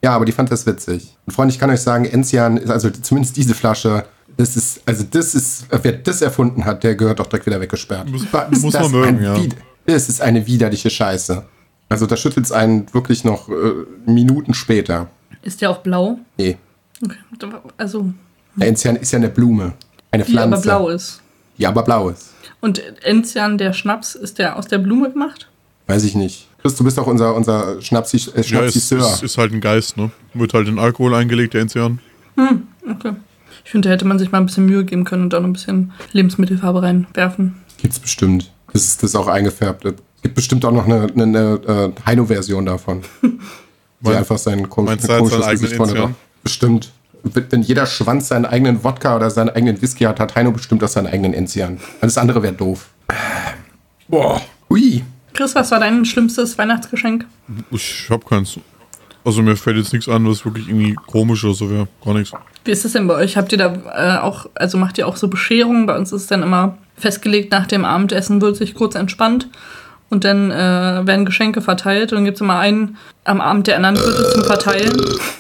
Ja, aber die fand das witzig. Und Freunde, ich kann euch sagen, Enzian ist also zumindest diese Flasche, das ist, also das ist, wer das erfunden hat, der gehört doch direkt wieder weggesperrt. Muss, ist muss das man mögen, ein ja. Wied- Das ist eine widerliche Scheiße. Also da schüttelt es einen wirklich noch äh, Minuten später. Ist der auch blau? Nee. Okay. Also, Der Enzian ist ja eine Blume. Eine die Pflanze. aber blau ist. Die aber blau ist. Und Enzian, der Schnaps, ist der aus der Blume gemacht? Weiß ich nicht. Chris, du bist doch unser, unser Schnapsi, äh, Ja, es Schnapsisseur. ist, ist halt ein Geist, ne? Wird halt in Alkohol eingelegt, der Enzian. Hm, okay. Ich finde, da hätte man sich mal ein bisschen Mühe geben können und auch noch ein bisschen Lebensmittelfarbe reinwerfen. Gibt's bestimmt. Das ist das ist auch eingefärbt. Es gibt bestimmt auch noch eine, eine, eine äh, Heino-Version davon. Die Mein- einfach sein kom meinst du, er hat komisches seinen eigenen Gesicht vorne Enzian? drauf. Bestimmt. Wenn jeder Schwanz seinen eigenen Wodka oder seinen eigenen Whisky hat, hat Heino bestimmt auch seinen eigenen Enzian. Alles andere wäre doof. Boah. Ui. Chris, was war dein schlimmstes Weihnachtsgeschenk? Ich hab keins. Also mir fällt jetzt nichts an, was wirklich irgendwie komisch oder so wäre. Gar nichts. Wie ist das denn bei euch? Habt ihr da äh, auch, also macht ihr auch so Bescherungen? Bei uns ist es dann immer festgelegt, nach dem Abendessen wird sich kurz entspannt und dann äh, werden Geschenke verteilt und dann gibt es immer einen am Abend, der ernannt wird zum Verteilen.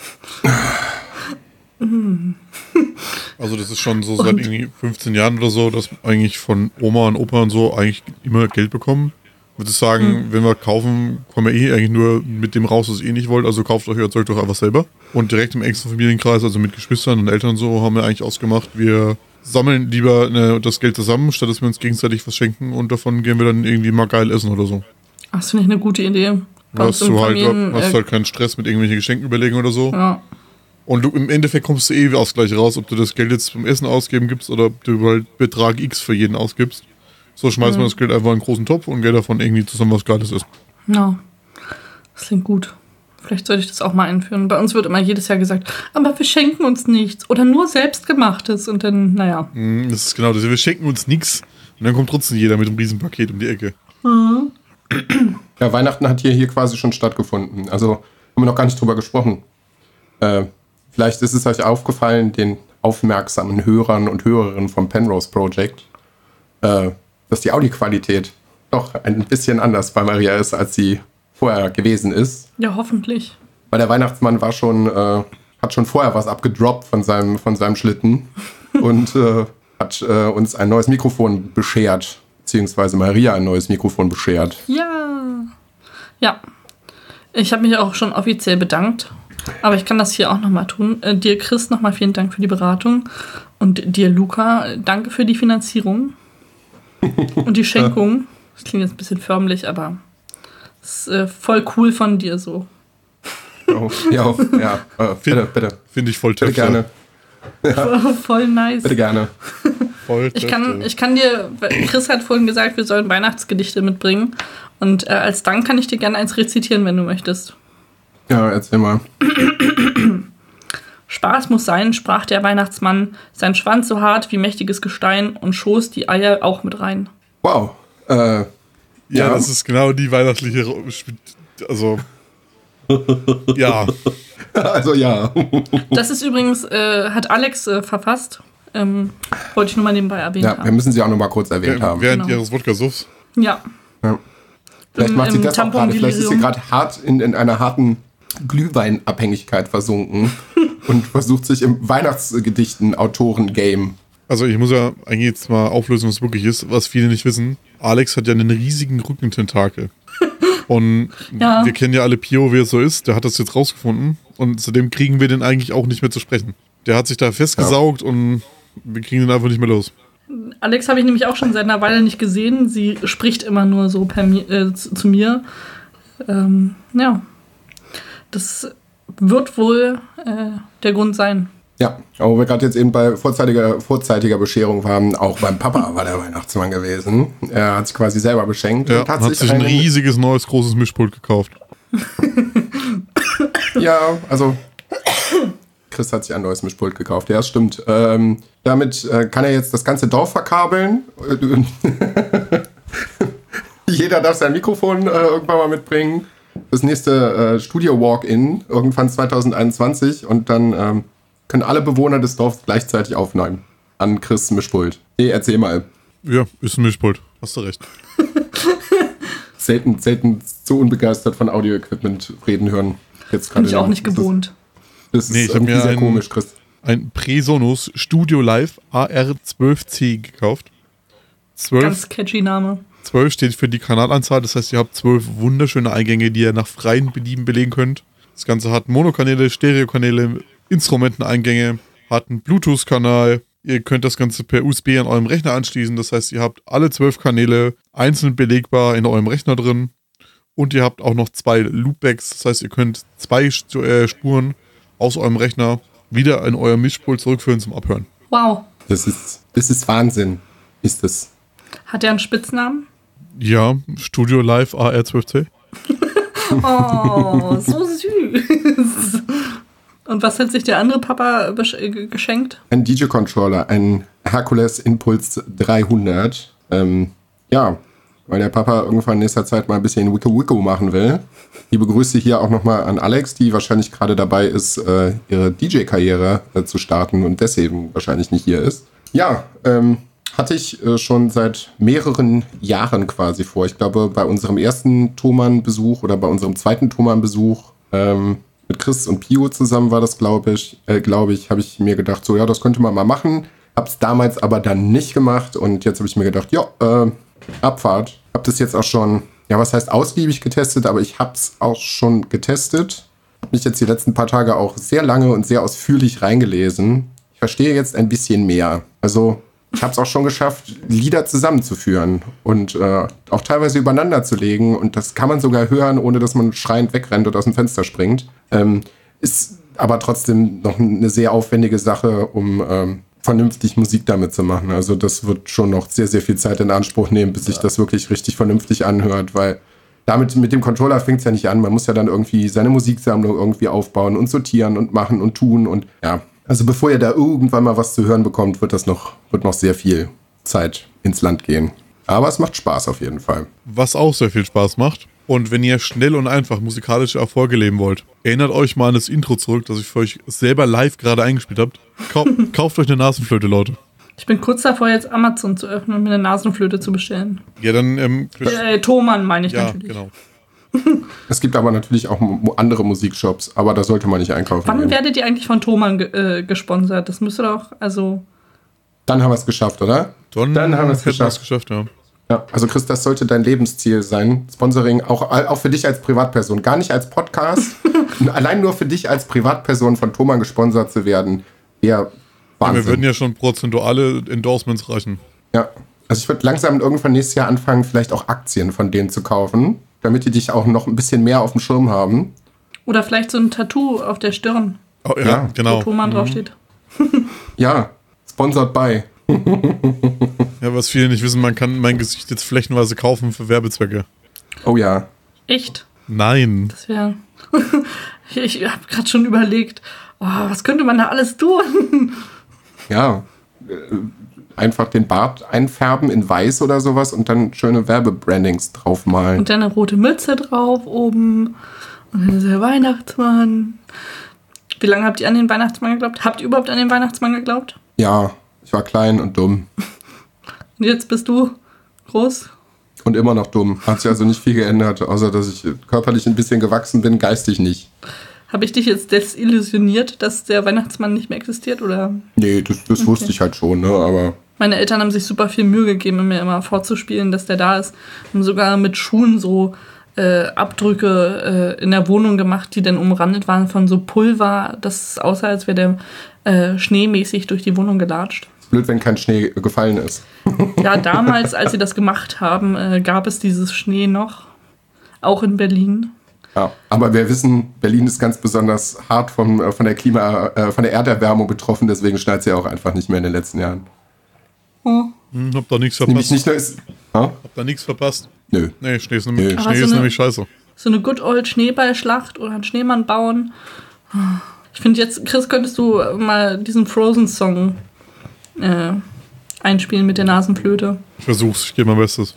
Also das ist schon so seit irgendwie fünfzehn Jahren oder so, dass eigentlich von Oma und Opa und so eigentlich immer Geld bekommen. Ich würde sagen, mhm. wenn wir kaufen, kommen wir eh eigentlich nur mit dem raus, was ihr eh nicht wollt. Also kauft euch, erzeugt doch einfach selber. Und direkt im engsten Familienkreis, also mit Geschwistern und Eltern und so, haben wir eigentlich ausgemacht, wir sammeln lieber ne, das Geld zusammen, statt dass wir uns gegenseitig was schenken und davon gehen wir dann irgendwie mal geil essen oder so. Ach, das finde ich eine gute Idee. Bei uns Hast im du halt, Familien, hast äh, halt keinen Stress mit irgendwelchen Geschenken überlegen oder so. Ja. Und du, im Endeffekt kommst du eh aufs Gleiche raus, ob du das Geld jetzt zum Essen ausgeben gibst oder ob du halt Betrag X für jeden ausgibst. So schmeißt man das Geld einfach in einen großen Topf und geht davon irgendwie zusammen was Geiles essen. Ja, das klingt gut. Vielleicht sollte ich das auch mal einführen. Bei uns wird immer jedes Jahr gesagt, aber wir schenken uns nichts oder nur Selbstgemachtes. Und dann, naja. Das ist genau das. Wir schenken uns nichts und dann kommt trotzdem jeder mit einem Riesenpaket um die Ecke. Mhm. Ja, Weihnachten hat hier, hier quasi schon stattgefunden. Also haben wir noch gar nicht drüber gesprochen. Äh, vielleicht ist es euch aufgefallen, den aufmerksamen Hörern und Hörerinnen vom Penrose Project, äh, dass die Audioqualität doch ein bisschen anders bei Maria ist, als sie vorher gewesen ist. Ja, hoffentlich. Weil der Weihnachtsmann war schon, äh, hat schon vorher was abgedroppt von seinem, von seinem Schlitten und äh, hat äh, uns ein neues Mikrofon beschert, beziehungsweise Maria ein neues Mikrofon beschert. Ja. Ja. Ich habe mich auch schon offiziell bedankt, aber ich kann das hier auch nochmal tun. Äh, dir, Chris, nochmal vielen Dank für die Beratung und dir, Luca, danke für die Finanzierung und die Schenkung. Das klingt jetzt ein bisschen förmlich, aber es ist äh, voll cool von dir so. Oh, ja, ja, äh, bitte, bitte. Finde ich voll toll. Bitte gerne. Ja. Voll nice. Bitte gerne. Voll Ich kann, ich kann dir, Chris hat vorhin gesagt, wir sollen Weihnachtsgedichte mitbringen. Und äh, als Dank kann ich dir gerne eins rezitieren, wenn du möchtest. Ja, erzähl mal. Spaß muss sein, sprach der Weihnachtsmann, sein Schwanz so hart wie mächtiges Gestein und schoß die Eier auch mit rein. Wow. Äh, Ja, ja. das ist genau die weihnachtliche. Ro- Also. Ja. Also ja. Das ist übrigens, äh, hat Alex äh, verfasst. Ähm, wollte ich nur mal nebenbei erwähnt Ja, wir haben. müssen sie auch noch mal kurz erwähnt haben. Während Genau. ihres Wodka-Suffs. Ja. Ja. Vielleicht Im- macht sie im das auch gerade. Vielleicht ist sie Tampon-Delirium. gerade hart in, in einer harten Glühweinabhängigkeit versunken und versucht sich im Weihnachtsgedichten-Autoren-Game. Also ich muss ja eigentlich jetzt mal auflösen, was es wirklich ist, was viele nicht wissen. Alex hat ja einen riesigen Rückententakel. Und Ja. wir kennen ja alle Pio, wie es so ist. Der hat das jetzt rausgefunden. Und zudem kriegen wir den eigentlich auch nicht mehr zu sprechen. Der hat sich da festgesaugt und wir kriegen den einfach nicht mehr los. Alex habe ich nämlich auch schon seit einer Weile nicht gesehen. Sie spricht immer nur so per mi- äh, zu, zu mir. Ähm, ja. Das wird wohl äh, der Grund sein. Ja, aber wo wir gerade jetzt eben bei vorzeitiger, vorzeitiger Bescherung waren, auch beim Papa war der Weihnachtsmann gewesen. Er hat sich quasi selber beschenkt. Ja, und hat sich ein einen- riesiges, neues, großes Mischpult gekauft. Ja, also Chris hat sich ein neues Mischpult gekauft. Ja, das stimmt. Ähm, damit äh, kann er jetzt das ganze Dorf verkabeln. Jeder darf sein Mikrofon äh, irgendwann mal mitbringen. Das nächste äh, Studio-Walk-In irgendwann zwanzig einundzwanzig und dann ähm, können alle Bewohner des Dorfs gleichzeitig aufnehmen. An Chris Mischpult. Nee, erzähl mal. Ja, ist ein Mischpult. Hast du recht. Selten, selten so unbegeistert von Audio-Equipment reden hören. jetzt Bin gerade. ich auch nicht gewohnt. Das, das Nee, ist ich hab irgendwie mir sehr einen- komisch, Chris. Ein Presonus Studio Live A R zwölf C gekauft. zwölf, Ganz catchy Name. zwölf steht für die Kanalanzahl, das heißt, ihr habt zwölf wunderschöne Eingänge, die ihr nach freien Belieben belegen könnt. Das Ganze hat Monokanäle, Stereokanäle, Instrumenteneingänge, hat einen Bluetooth-Kanal. Ihr könnt das Ganze per U S B an eurem Rechner anschließen. Das heißt, ihr habt alle zwölf Kanäle einzeln belegbar in eurem Rechner drin. Und ihr habt auch noch zwei Loopbacks. Das heißt, ihr könnt zwei Stu- äh, Spuren aus eurem Rechner wieder in euer Mischpult zurückführen zum Abhören. Wow. Das ist, das ist Wahnsinn, ist das. Hat er einen Spitznamen? Ja, Studio Live A R zwölf C. Oh, so süß. Und was hat sich der andere Papa besch- äh, geschenkt? Ein D J-Controller, ein Hercules Impulse dreihundert. Ähm, ja, weil der Papa irgendwann in nächster Zeit mal ein bisschen Wicko Wicko machen will. Liebe Grüße hier auch nochmal an Alex, die wahrscheinlich gerade dabei ist, äh, ihre D J-Karriere äh, zu starten und deswegen wahrscheinlich nicht hier ist. Ja, ähm, hatte ich äh, schon seit mehreren Jahren quasi vor. Ich glaube, bei unserem ersten Thomann-Besuch oder bei unserem zweiten Thomann-Besuch ähm, mit Chris und Pio zusammen war das, glaube ich, äh, glaube ich, habe ich mir gedacht, so ja, das könnte man mal machen. Hab's damals aber dann nicht gemacht und jetzt habe ich mir gedacht, ja, äh, Abfahrt. Hab das jetzt auch schon, ja, was heißt ausgiebig getestet, aber ich hab's auch schon getestet. Hab mich jetzt die letzten paar Tage auch sehr lange und sehr ausführlich reingelesen. Ich verstehe jetzt ein bisschen mehr. Also ich habe es auch schon geschafft, Lieder zusammenzuführen und äh, auch teilweise übereinander zu legen. Und das kann man sogar hören, ohne dass man schreiend wegrennt oder aus dem Fenster springt. Ähm, ist aber trotzdem noch eine sehr aufwendige Sache, um ähm, vernünftig Musik damit zu machen. Also das wird schon noch sehr, sehr viel Zeit in Anspruch nehmen, bis sich das wirklich richtig vernünftig anhört. Weil damit mit dem Controller fängt es ja nicht an. Man muss ja dann irgendwie seine Musiksammlung irgendwie aufbauen und sortieren und machen und tun. Und ja, also bevor ihr da irgendwann mal was zu hören bekommt, wird das noch, wird noch sehr viel Zeit ins Land gehen. Aber es macht Spaß auf jeden Fall. Was auch sehr viel Spaß macht. Und wenn ihr schnell und einfach musikalische Erfolge leben wollt, erinnert euch mal an das Intro zurück, das ich für euch selber live gerade eingespielt habe. Kau kauft euch eine Nasenflöte, Leute. Ich bin kurz davor, jetzt Amazon zu öffnen und mir eine Nasenflöte zu bestellen. Ja, dann, ähm, Äh, Thomann meine ich ja, natürlich. genau. Es gibt aber natürlich auch mo- andere Musikshops, aber da sollte man nicht einkaufen Wann gehen. werdet ihr eigentlich von Thomann ge äh, gesponsert? Das müsste doch, also... Dann haben wir es geschafft, oder? Dann, Dann haben wir es hätten wir geschafft. es geschafft, ja. Ja, also Chris, das sollte dein Lebensziel sein. Sponsoring auch, auch für dich als Privatperson, gar nicht als Podcast. Allein nur für dich als Privatperson von Thomann gesponsert zu werden. Ja, Ja, Wahnsinn. wir würden ja schon prozentuale Endorsements reichen. Ja, also ich würde langsam irgendwann nächstes Jahr anfangen, vielleicht auch Aktien von denen zu kaufen, damit die dich auch noch ein bisschen mehr auf dem Schirm haben. Oder vielleicht so ein Tattoo auf der Stirn, Oh, ja, Ja, genau. wo Thomann draufsteht. Ja, sponsored by. Ja, was viele nicht wissen, man kann mein Gesicht jetzt flächenweise kaufen für Werbezwecke. Oh ja. Echt? Nein. Das wäre... ich ich habe gerade schon überlegt, oh, was könnte man da alles tun? Ja, äh, einfach den Bart einfärben in weiß oder sowas und dann schöne Werbebrandings draufmalen. Und dann eine rote Mütze drauf oben. Und dann ist der Weihnachtsmann. Wie lange habt ihr an den Weihnachtsmann geglaubt? Habt ihr überhaupt an den Weihnachtsmann geglaubt? Ja, ich war klein und dumm. Und jetzt bist du groß? Und immer noch dumm. Hat sich also nicht viel geändert, außer dass ich körperlich ein bisschen gewachsen bin, geistig nicht. Habe ich dich jetzt desillusioniert, dass der Weihnachtsmann nicht mehr existiert? Oder? Nee, das, das Okay. wusste ich halt schon, ne? Aber Meine Eltern haben sich super viel Mühe gegeben, mir immer vorzuspielen, dass der da ist. Haben sogar mit Schuhen so äh, Abdrücke äh, in der Wohnung gemacht, die dann umrandet waren von so Pulver. Das aussah, als wäre der äh, schneemäßig durch die Wohnung gelatscht. blöd, wenn kein Schnee gefallen ist. Ja, damals, als sie das gemacht haben, äh, gab es dieses Schnee noch. Auch in Berlin. Ja, aber wir wissen, Berlin ist ganz besonders hart vom, äh, von der Klima, äh, von der Erderwärmung betroffen, deswegen schneit es ja auch einfach nicht mehr in den letzten Jahren. Oh. Hm, hab da nichts Nämlich verpasst. nicht nur ist. Ha? Hab da nichts verpasst. Nö. Nee, Schnee ist nämlich, Nö. Schnee Aber so ist eine- nämlich scheiße. So eine good old Schneeballschlacht oder einen Schneemann bauen. Ich finde jetzt, Chris, könntest du mal diesen Frozen-Song äh, einspielen mit der Nasenflöte. Ich versuch's, ich gebe mein Bestes.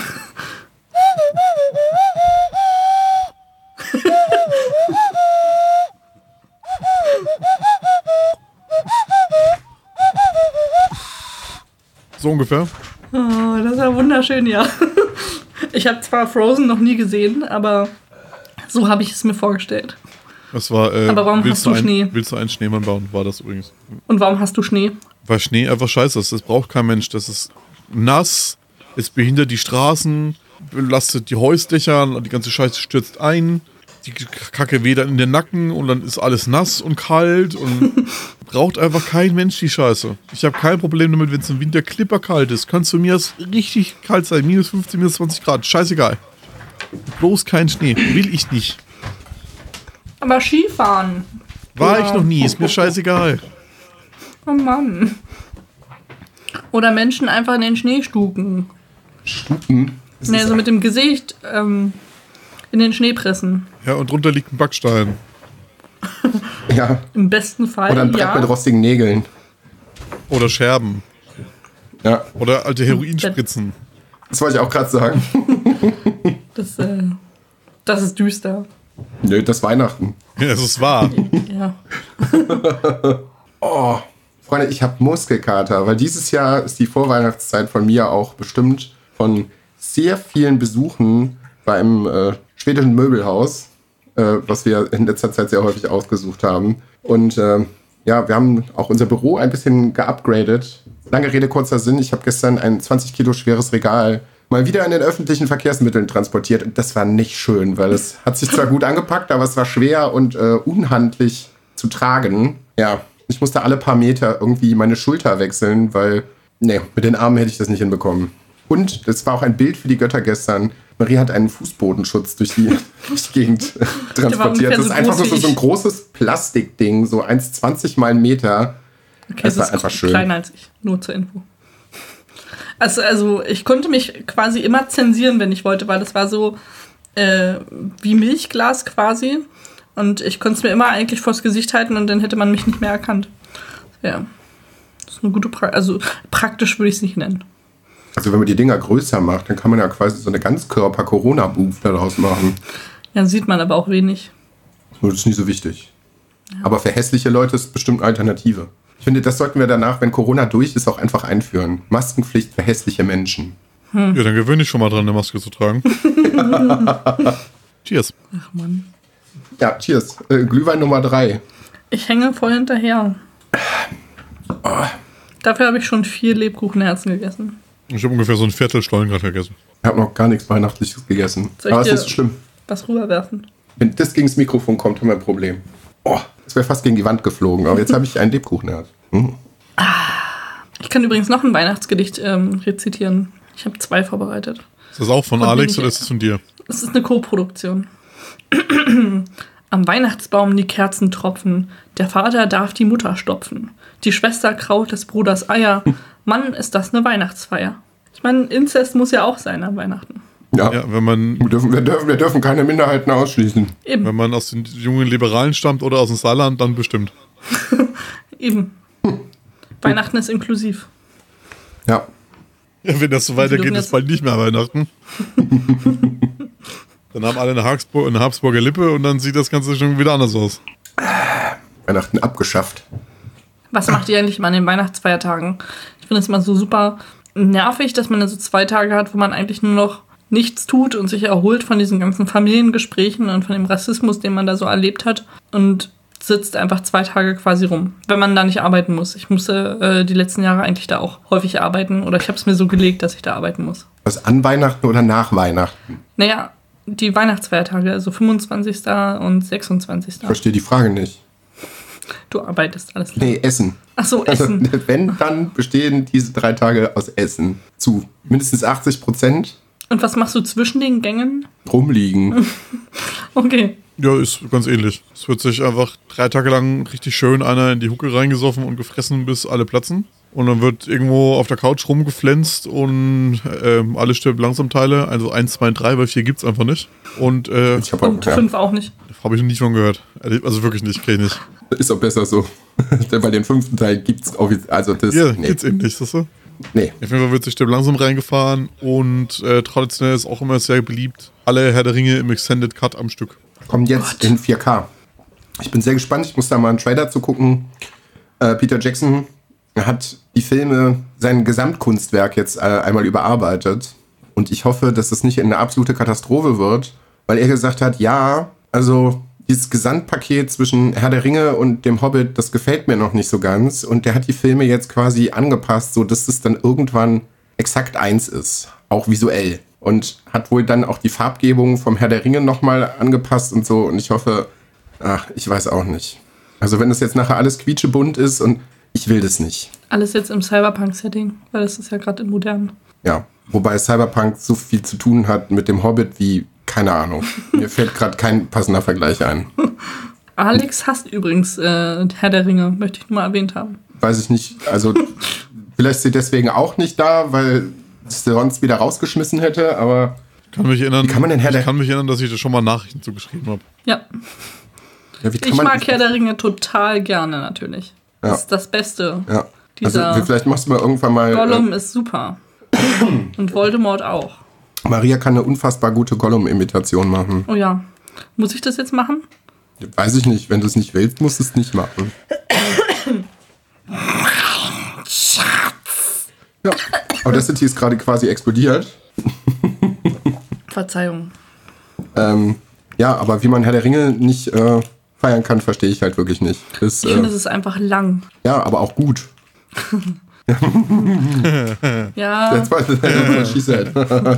So ungefähr. Oh, das ist ja wunderschön, ja. Ich habe zwar Frozen noch nie gesehen, aber so habe ich es mir vorgestellt. Das war, äh, Aber warum willst hast du ein, Schnee? Willst du einen Schneemann bauen, war das übrigens. Und warum hast du Schnee? Weil Schnee einfach scheiße ist. Das braucht kein Mensch. Das ist nass, es behindert die Straßen, belastet die Häusdächer, die ganze Scheiße stürzt ein. Die Kacke weht dann in den Nacken und dann ist alles nass und kalt und braucht einfach kein Mensch die Scheiße. Ich habe kein Problem damit, wenn es im Winter klipperkalt ist. Kannst du mir das richtig kalt sein, minus fünfzehn, minus zwanzig Grad, scheißegal. Bloß kein Schnee, will ich nicht. Aber Skifahren. War Ja. ich noch nie, ist mir scheißegal. Oh Mann. Oder Menschen einfach in den Schnee stuken. Stupen. Das Nee, ist- so mit dem Gesicht ähm, in den Schnee pressen. Ja, und drunter liegt ein Backstein. Ja. Im besten Fall, Oder ein Brett ja. mit rostigen Nägeln. Oder Scherben. Ja, Oder alte Heroinspritzen. das wollte ich auch gerade sagen. Das, äh, das ist düster. Nö, das ist Weihnachten. Ja, es ist wahr. Ja. Oh, Freunde, ich habe Muskelkater, weil dieses Jahr ist die Vorweihnachtszeit von mir auch bestimmt von sehr vielen Besuchen beim äh, schwedischen Möbelhaus, äh, was wir in letzter Zeit sehr häufig ausgesucht haben. Und äh, ja, wir haben auch unser Büro ein bisschen geupgradet. Lange Rede, kurzer Sinn. Ich habe gestern ein zwanzig Kilo schweres Regal mal wieder in den öffentlichen Verkehrsmitteln transportiert. Und das war nicht schön, weil es hat sich zwar gut angepackt, aber es war schwer und äh, unhandlich zu tragen. Ja, ich musste alle paar Meter irgendwie meine Schulter wechseln, weil, nee, mit den Armen hätte ich das nicht hinbekommen. Und es war auch ein Bild für die Götter gestern. Marie hat einen Fußbodenschutz durch die, durch die Gegend äh, transportiert. ungefähr Das ist so einfach groß nur wie so ein ich. großes Plastikding, so eins Komma zwanzig mal einen Meter. Okay, Das war ist einfach schön. kleiner als ich, nur zur Info. Also, also ich konnte mich quasi immer zensieren, wenn ich wollte, weil das war so äh, wie Milchglas quasi. Und ich konnte es mir immer eigentlich vors Gesicht halten und dann hätte man mich nicht mehr erkannt. Ja, das ist eine gute pra also praktisch würde ich es nicht nennen. Also wenn man die Dinger größer macht, dann kann man ja quasi so eine Ganzkörper-Corona-Booth daraus machen. Ja, sieht man aber auch wenig. Das ist nicht so wichtig. Aber für hässliche Leute ist es bestimmt eine Alternative. Ich finde, das sollten wir danach, wenn Corona durch ist, auch einfach einführen. Maskenpflicht für hässliche Menschen. Ja, dann gewöhne ich schon mal dran, eine Maske zu tragen. Cheers. Ach Mann. Ja, cheers. Äh, Glühwein Nummer drei. Ich hänge voll hinterher. Dafür habe ich schon vier Lebkuchenherzen gegessen. Ich habe ungefähr so ein Viertel Stollen gerade gegessen. Ich habe noch gar nichts Weihnachtliches gegessen. Soll ich Aber es dir- ist nicht so schlimm. Was rüberwerfen? Wenn das gegen das Mikrofon kommt, haben wir ein Problem. Oh, das wäre fast gegen die Wand geflogen. Aber jetzt habe ich einen Lebkuchenherz. Hm. Ich kann übrigens noch ein Weihnachtsgedicht ähm, rezitieren. Ich habe zwei vorbereitet. Ist das auch von Von Alex wem oder ich- ist das von dir? Es ist eine Co-Produktion. Am Weihnachtsbaum die Kerzen tropfen. Der Vater darf die Mutter stopfen. Die Schwester kraut des Bruders Eier. Mann, ist das eine Weihnachtsfeier. Ich meine, Inzest muss ja auch sein an Weihnachten. Ja, Ja, wenn man, Wir, dürfen, wir, dürfen, wir dürfen keine Minderheiten ausschließen. Eben, wenn man aus den jungen Liberalen stammt oder aus dem Saarland, dann bestimmt. eben. Weihnachten ist inklusiv. Ja. Ja, wenn das so weitergeht, dürfen ist jetzt- bald nicht mehr Weihnachten. Dann haben alle eine, Habsburg, eine Habsburger Lippe und dann sieht das Ganze schon wieder anders aus. Weihnachten abgeschafft. Was macht ihr eigentlich immer an den Weihnachtsfeiertagen? Ich finde es immer so super nervig, dass man dann so zwei Tage hat, wo man eigentlich nur noch nichts tut und sich erholt von diesen ganzen Familiengesprächen und von dem Rassismus, den man da so erlebt hat und sitzt einfach zwei Tage quasi rum, wenn man da nicht arbeiten muss. Ich musste äh, die letzten Jahre eigentlich da auch häufig arbeiten oder ich habe es mir so gelegt, dass ich da arbeiten muss. Was, an Weihnachten oder nach Weihnachten? Naja, die Weihnachtsfeiertage, also fünfundzwanzigsten und Ich sechsundzwanzigsten verstehe die Frage nicht. Du arbeitest alles klar. Nee, Essen. Ach so, Also, Essen. wenn, dann bestehen diese drei Tage aus Essen. Zu mindestens achtzig Prozent Und was machst du zwischen den Gängen? rumliegen. Okay. Ja, ist ganz ähnlich. Es wird sich einfach drei Tage lang richtig schön einer in die Hucke reingesoffen und gefressen, bis alle platzen. Und dann wird irgendwo auf der Couch rumgeflänzt und ähm, alle stirbt langsam Teile. Also eins, zwei, drei, weil vier gibt's einfach nicht. Und äh, Ich habe Und ja, fünf auch nicht. habe ich noch nie von gehört. Also wirklich nicht, kenn ich nicht. ist auch besser so. Denn bei den fünften Teil gibt's offiziell, also das, Ja, nee, gibt's eben nicht, weißt du? nee. Auf jeden Fall wird sich stirbt langsam reingefahren und äh, traditionell ist auch immer sehr beliebt. Alle Herr der Ringe im Extended Cut am Stück. Kommt jetzt in vier K. Ich bin sehr gespannt, ich muss da mal einen Trailer zu gucken. Äh, Peter Jackson hat die Filme, sein Gesamtkunstwerk jetzt äh, einmal überarbeitet. Und ich hoffe, dass es nicht eine absolute Katastrophe wird, weil er gesagt hat, ja, also dieses Gesamtpaket zwischen Herr der Ringe und dem Hobbit, das gefällt mir noch nicht so ganz. Und der hat die Filme jetzt quasi angepasst, so dass es dann irgendwann exakt eins ist, auch visuell. Und hat wohl dann auch die Farbgebung vom Herr der Ringe nochmal angepasst und so. Und ich hoffe, ach, ich weiß auch nicht. Also wenn das jetzt nachher alles quietschebunt ist und ich will das nicht. Alles jetzt im Cyberpunk-Setting, weil das ist ja gerade im Modernen. Ja, wobei Cyberpunk so viel zu tun hat mit dem Hobbit wie, keine Ahnung. Mir fällt gerade kein passender Vergleich ein. Alex hasst übrigens äh, Herr der Ringe, möchte ich nur mal erwähnt haben. Weiß ich nicht, also vielleicht ist sie deswegen auch nicht da, weil sie sonst wieder rausgeschmissen hätte, aber kann mich erinnern, wie kann man denn Herr ich der kann mich erinnern, dass ich da schon mal Nachrichten zugeschrieben habe. Ja. Ja, wie kann Ich man, mag Herr der Ringe total gerne, natürlich. Ja. Das ist das Beste. Ja. Dieser Also vielleicht machst du mal irgendwann mal... Gollum Äh, ist super. Und Voldemort auch. Maria kann eine unfassbar gute Gollum-Imitation machen. Oh ja. Muss ich das jetzt machen? Weiß ich nicht, wenn du es nicht willst, musst du es nicht machen. Ja, aber das ist gerade quasi explodiert. Verzeihung. Ähm, ja, aber wie man Herr der Ringe nicht äh, feiern kann, verstehe ich halt wirklich nicht. Das, Ich finde, äh, es ist einfach lang. ja, aber auch gut. Ja. That's what, that's what she said.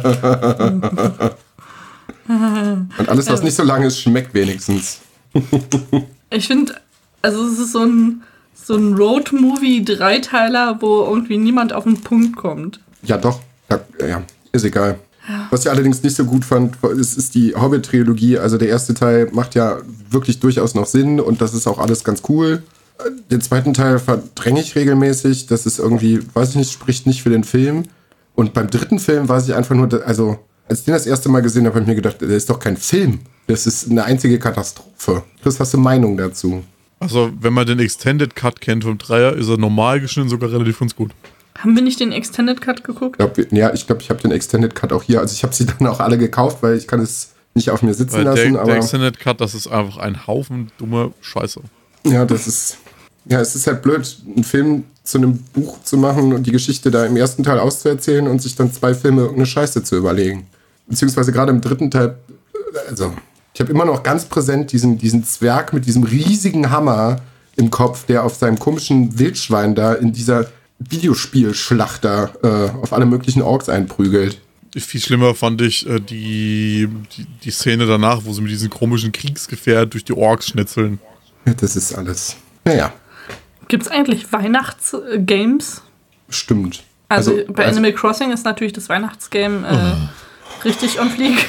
Und alles, was nicht so lang ist, schmeckt wenigstens. Ich finde, also es ist so ein, so ein Road-Movie-Dreiteiler, wo irgendwie niemand auf den Punkt kommt. Ja, doch. Ja, ja ist egal. Ja. Was ich allerdings nicht so gut fand, ist, ist die Hobbit-Trilogie. Also der erste Teil macht ja wirklich durchaus noch Sinn und das ist auch alles ganz cool. Den zweiten Teil verdränge ich regelmäßig. Das ist irgendwie, weiß ich nicht, spricht nicht für den Film. Und beim dritten Film weiß ich einfach nur, also als ich den das erste Mal gesehen habe, habe ich mir gedacht, das ist doch kein Film. Das ist eine einzige Katastrophe. Chris, hast du Meinung dazu? Also, wenn man den Extended Cut kennt vom Dreier, ist er normal geschnitten sogar relativ ganz gut. Haben wir nicht den Extended Cut geguckt? Ich glaub, ja, ich glaube, ich habe den Extended Cut auch hier. Also ich habe sie dann auch alle gekauft, weil ich kann es nicht auf mir sitzen Weil lassen. der, aber der Extended Cut, das ist einfach ein Haufen dummer Scheiße. Ja, das ist... Ja, es ist halt blöd, einen Film zu einem Buch zu machen und die Geschichte da im ersten Teil auszuerzählen und sich dann zwei Filme irgendeine Scheiße zu überlegen. Beziehungsweise gerade im dritten Teil, also ich habe immer noch ganz präsent diesen, diesen Zwerg mit diesem riesigen Hammer im Kopf, der auf seinem komischen Wildschwein da in dieser Videospielschlacht da äh, auf alle möglichen Orks einprügelt. Viel schlimmer fand ich äh, die, die, die Szene danach, wo sie mit diesem komischen Kriegsgefährt durch die Orks schnetzeln. Ja, das ist alles. Naja. Gibt es eigentlich Weihnachtsgames? Stimmt. Also, Also, bei also- Animal Crossing ist natürlich das Weihnachtsgame äh, richtig on fleek.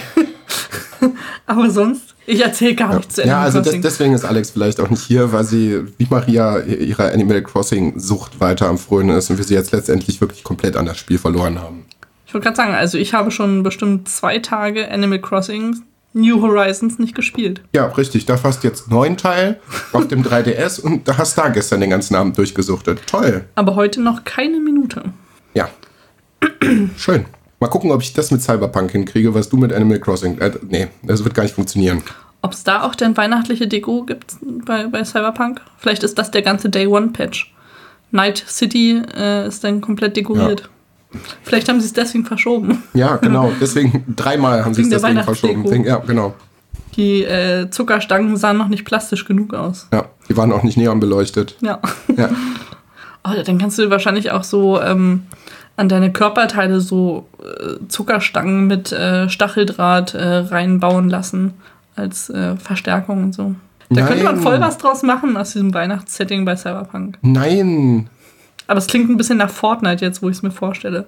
Aber sonst, ich erzähle gar nichts zu Animal Ja, also des, Crossing. deswegen ist Alex vielleicht auch nicht hier, weil sie, wie Maria, ihre Animal Crossing-Sucht weiter am Frönen ist und wir sie jetzt letztendlich wirklich komplett an das Spiel verloren haben. Ich wollte gerade sagen, also ich habe schon bestimmt zwei Tage Animal Crossing New Horizons nicht gespielt. Ja, richtig. Da hast jetzt neun Teil auf dem drei D S und da hast du da gestern den ganzen Abend durchgesuchtet. Toll. Aber heute noch keine Minute. Ja. Schön. Mal gucken, ob ich das mit Cyberpunk hinkriege, was du mit Animal Crossing... Äh, nee, das wird gar nicht funktionieren. Ob es da auch denn weihnachtliche Deko gibt bei, bei Cyberpunk? Vielleicht ist das der ganze Day-One-Patch. Night City äh, ist dann komplett dekoriert. Ja. Vielleicht haben sie es deswegen verschoben. Ja, genau. Deswegen, dreimal haben sie es Wegen der deswegen verschoben. Weihnachtsdeko. Deswegen, ja, genau. Die äh, Zuckerstangen sahen noch nicht plastisch genug aus. Ja, die waren auch nicht neon beleuchtet. Ja. Ja. Oh, dann kannst du wahrscheinlich auch so ähm, an deine Körperteile so äh, Zuckerstangen mit äh, Stacheldraht äh, reinbauen lassen als äh, Verstärkung und so. Da Nein. könnte man voll was draus machen aus diesem Weihnachtssetting bei Cyberpunk. Nein. Aber es klingt ein bisschen nach Fortnite jetzt, wo ich es mir vorstelle.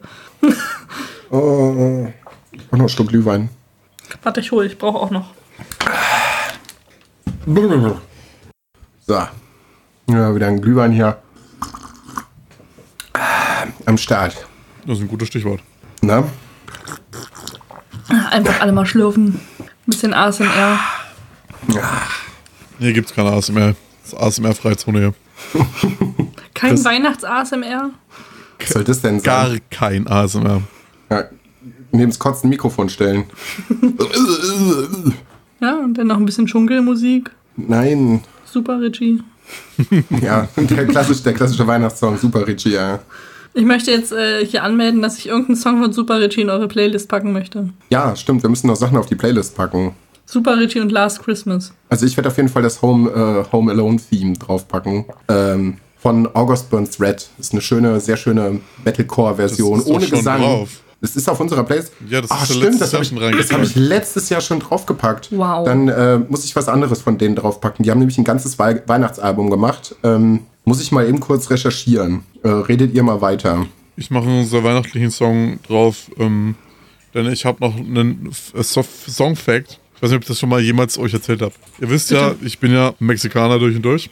Oh, ich brauche noch einen Schluck Glühwein. Warte, ich hole, ich brauche auch noch. So. Ja, wieder ein Glühwein hier. Am Start. Das ist ein gutes Stichwort. Na? Einfach alle mal schlürfen. Ein bisschen A S M R. Hier gibt's keine A S M R. Das ist A S M R-Freizone hier. Kein Das- Weihnachts-A S M R? Was soll das denn Gar sein? kein A S M R. Ja, neben das Kotzen Mikrofon stellen. Ja, und dann noch ein bisschen Dschungelmusik. Nein. Super, Richie. Ja, der klassische, der klassische Weihnachtssong. Super, Richie, ja. Ich möchte jetzt äh, hier anmelden, dass ich irgendeinen Song von Super Richie in eure Playlist packen möchte. Ja, stimmt. Wir müssen noch Sachen auf die Playlist packen. Super Richie und Last Christmas. Also ich werde auf jeden Fall das Home, äh, Home Alone-Theme draufpacken. Ähm, von August Burns Red. Ist eine schöne, sehr schöne Metalcore-Version. Das ist doch ohne schon Gesang. Drauf. Das ist auf unserer Playlist. Ja, das Ach, ist stimmt, letztes das habe Jahr ich, schon das hab ich reingepackt. letztes Jahr schon draufgepackt. Wow. Dann äh, muss ich was anderes von denen draufpacken. Die haben nämlich ein ganzes Wei- Weihnachtsalbum gemacht. Ähm, muss ich mal eben kurz recherchieren. Äh, redet ihr mal weiter. Ich mache unseren weihnachtlichen Song drauf, ähm, denn ich habe noch einen Song-Fact. Ich weiß nicht, ob ich das schon mal jemals euch erzählt habe. Ihr wisst ja, ich bin ja Mexikaner durch und durch.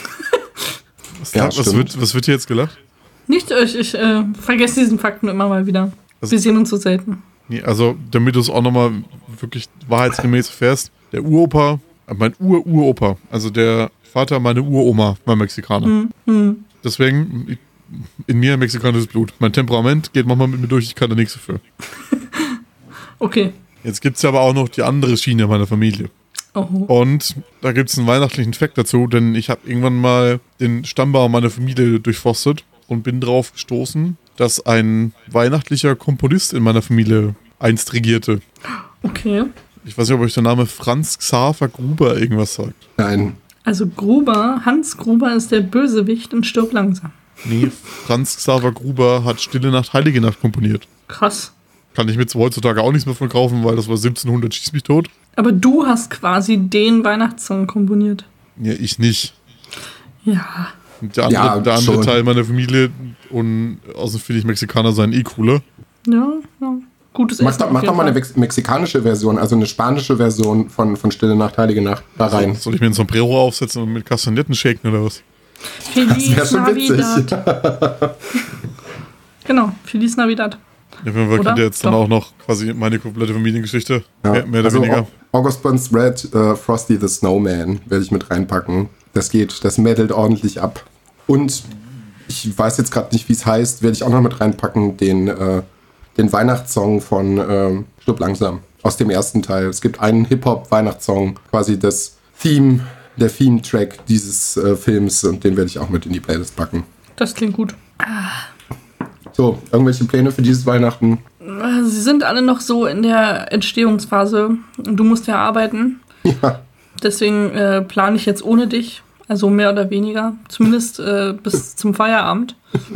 Was, Ja, was, stimmt. wird, was wird hier jetzt gelacht? Nicht euch, ich äh, vergesse diesen Fakten immer mal wieder. Also- Wir sehen uns so selten. Nee, also, damit du es auch nochmal wirklich wahrheitsgemäß erfährst, der Uropa, äh, mein Ur-Uropa, also der Vater meiner Uroma war Mexikaner. Hm, hm. Deswegen, ich- in mir mexikanisches Blut. Mein Temperament geht manchmal mit mir durch, ich kann da nichts dafür. Okay. Jetzt gibt es aber auch noch die andere Schiene meiner Familie. Oh. Und da gibt es einen weihnachtlichen Fact dazu, denn ich habe irgendwann mal den Stammbaum meiner Familie durchforstet und bin drauf gestoßen, dass ein weihnachtlicher Komponist in meiner Familie einst regierte. Okay. Ich weiß nicht, ob euch der Name Franz Xaver Gruber irgendwas sagt. Nein. Also Gruber, Hans Gruber ist der Bösewicht und stirbt langsam. Nee, Franz Xaver Gruber hat Stille Nacht, Heilige Nacht komponiert. Krass. Kann ich mir jetzt heutzutage auch nichts mehr von kaufen, weil das war siebzehnhundert, schieß mich tot. Aber du hast quasi den Weihnachtssong komponiert. Ja, ich nicht. Ja. Und der andere, Ja, der andere schon. Teil meiner Familie und außerdem finde ich Mexikaner seien eh cooler. Ja, ja. Gutes Mach Essen. doch, auf mach jeden doch mal eine Fall. Mex- mexikanische Version, also eine spanische Version von, von Stille Nacht, Heilige Nacht da rein. Soll ich mir ein Sombrero aufsetzen und mit Kastagnetten shaken oder was? Das wäre Feliz schon witzig. Navidad. Genau, Feliz Navidad. Ja, auf jeden Fall Oder? kennt ihr jetzt dann Doch. auch noch quasi meine komplette Familiengeschichte. Ja. Mehr, mehr oder also weniger. Au- August Burns Red, äh, Frosty the Snowman werde ich mit reinpacken. Das geht, das mädelt ordentlich ab. Und ich weiß jetzt gerade nicht, wie es heißt, werde ich auch noch mit reinpacken, den, äh, den Weihnachtssong von äh, Stirb langsam, aus dem ersten Teil. Es gibt einen Hip-Hop-Weihnachtssong, quasi das Theme, der Theme-Track dieses äh, Films, und den werde ich auch mit in die Playlist packen. Das klingt gut. So, irgendwelche Pläne für dieses Weihnachten? Sie sind alle noch so in der Entstehungsphase. Und du musst ja arbeiten. Ja. Deswegen äh, plane ich jetzt ohne dich. Also mehr oder weniger. Zumindest äh, bis zum Feierabend.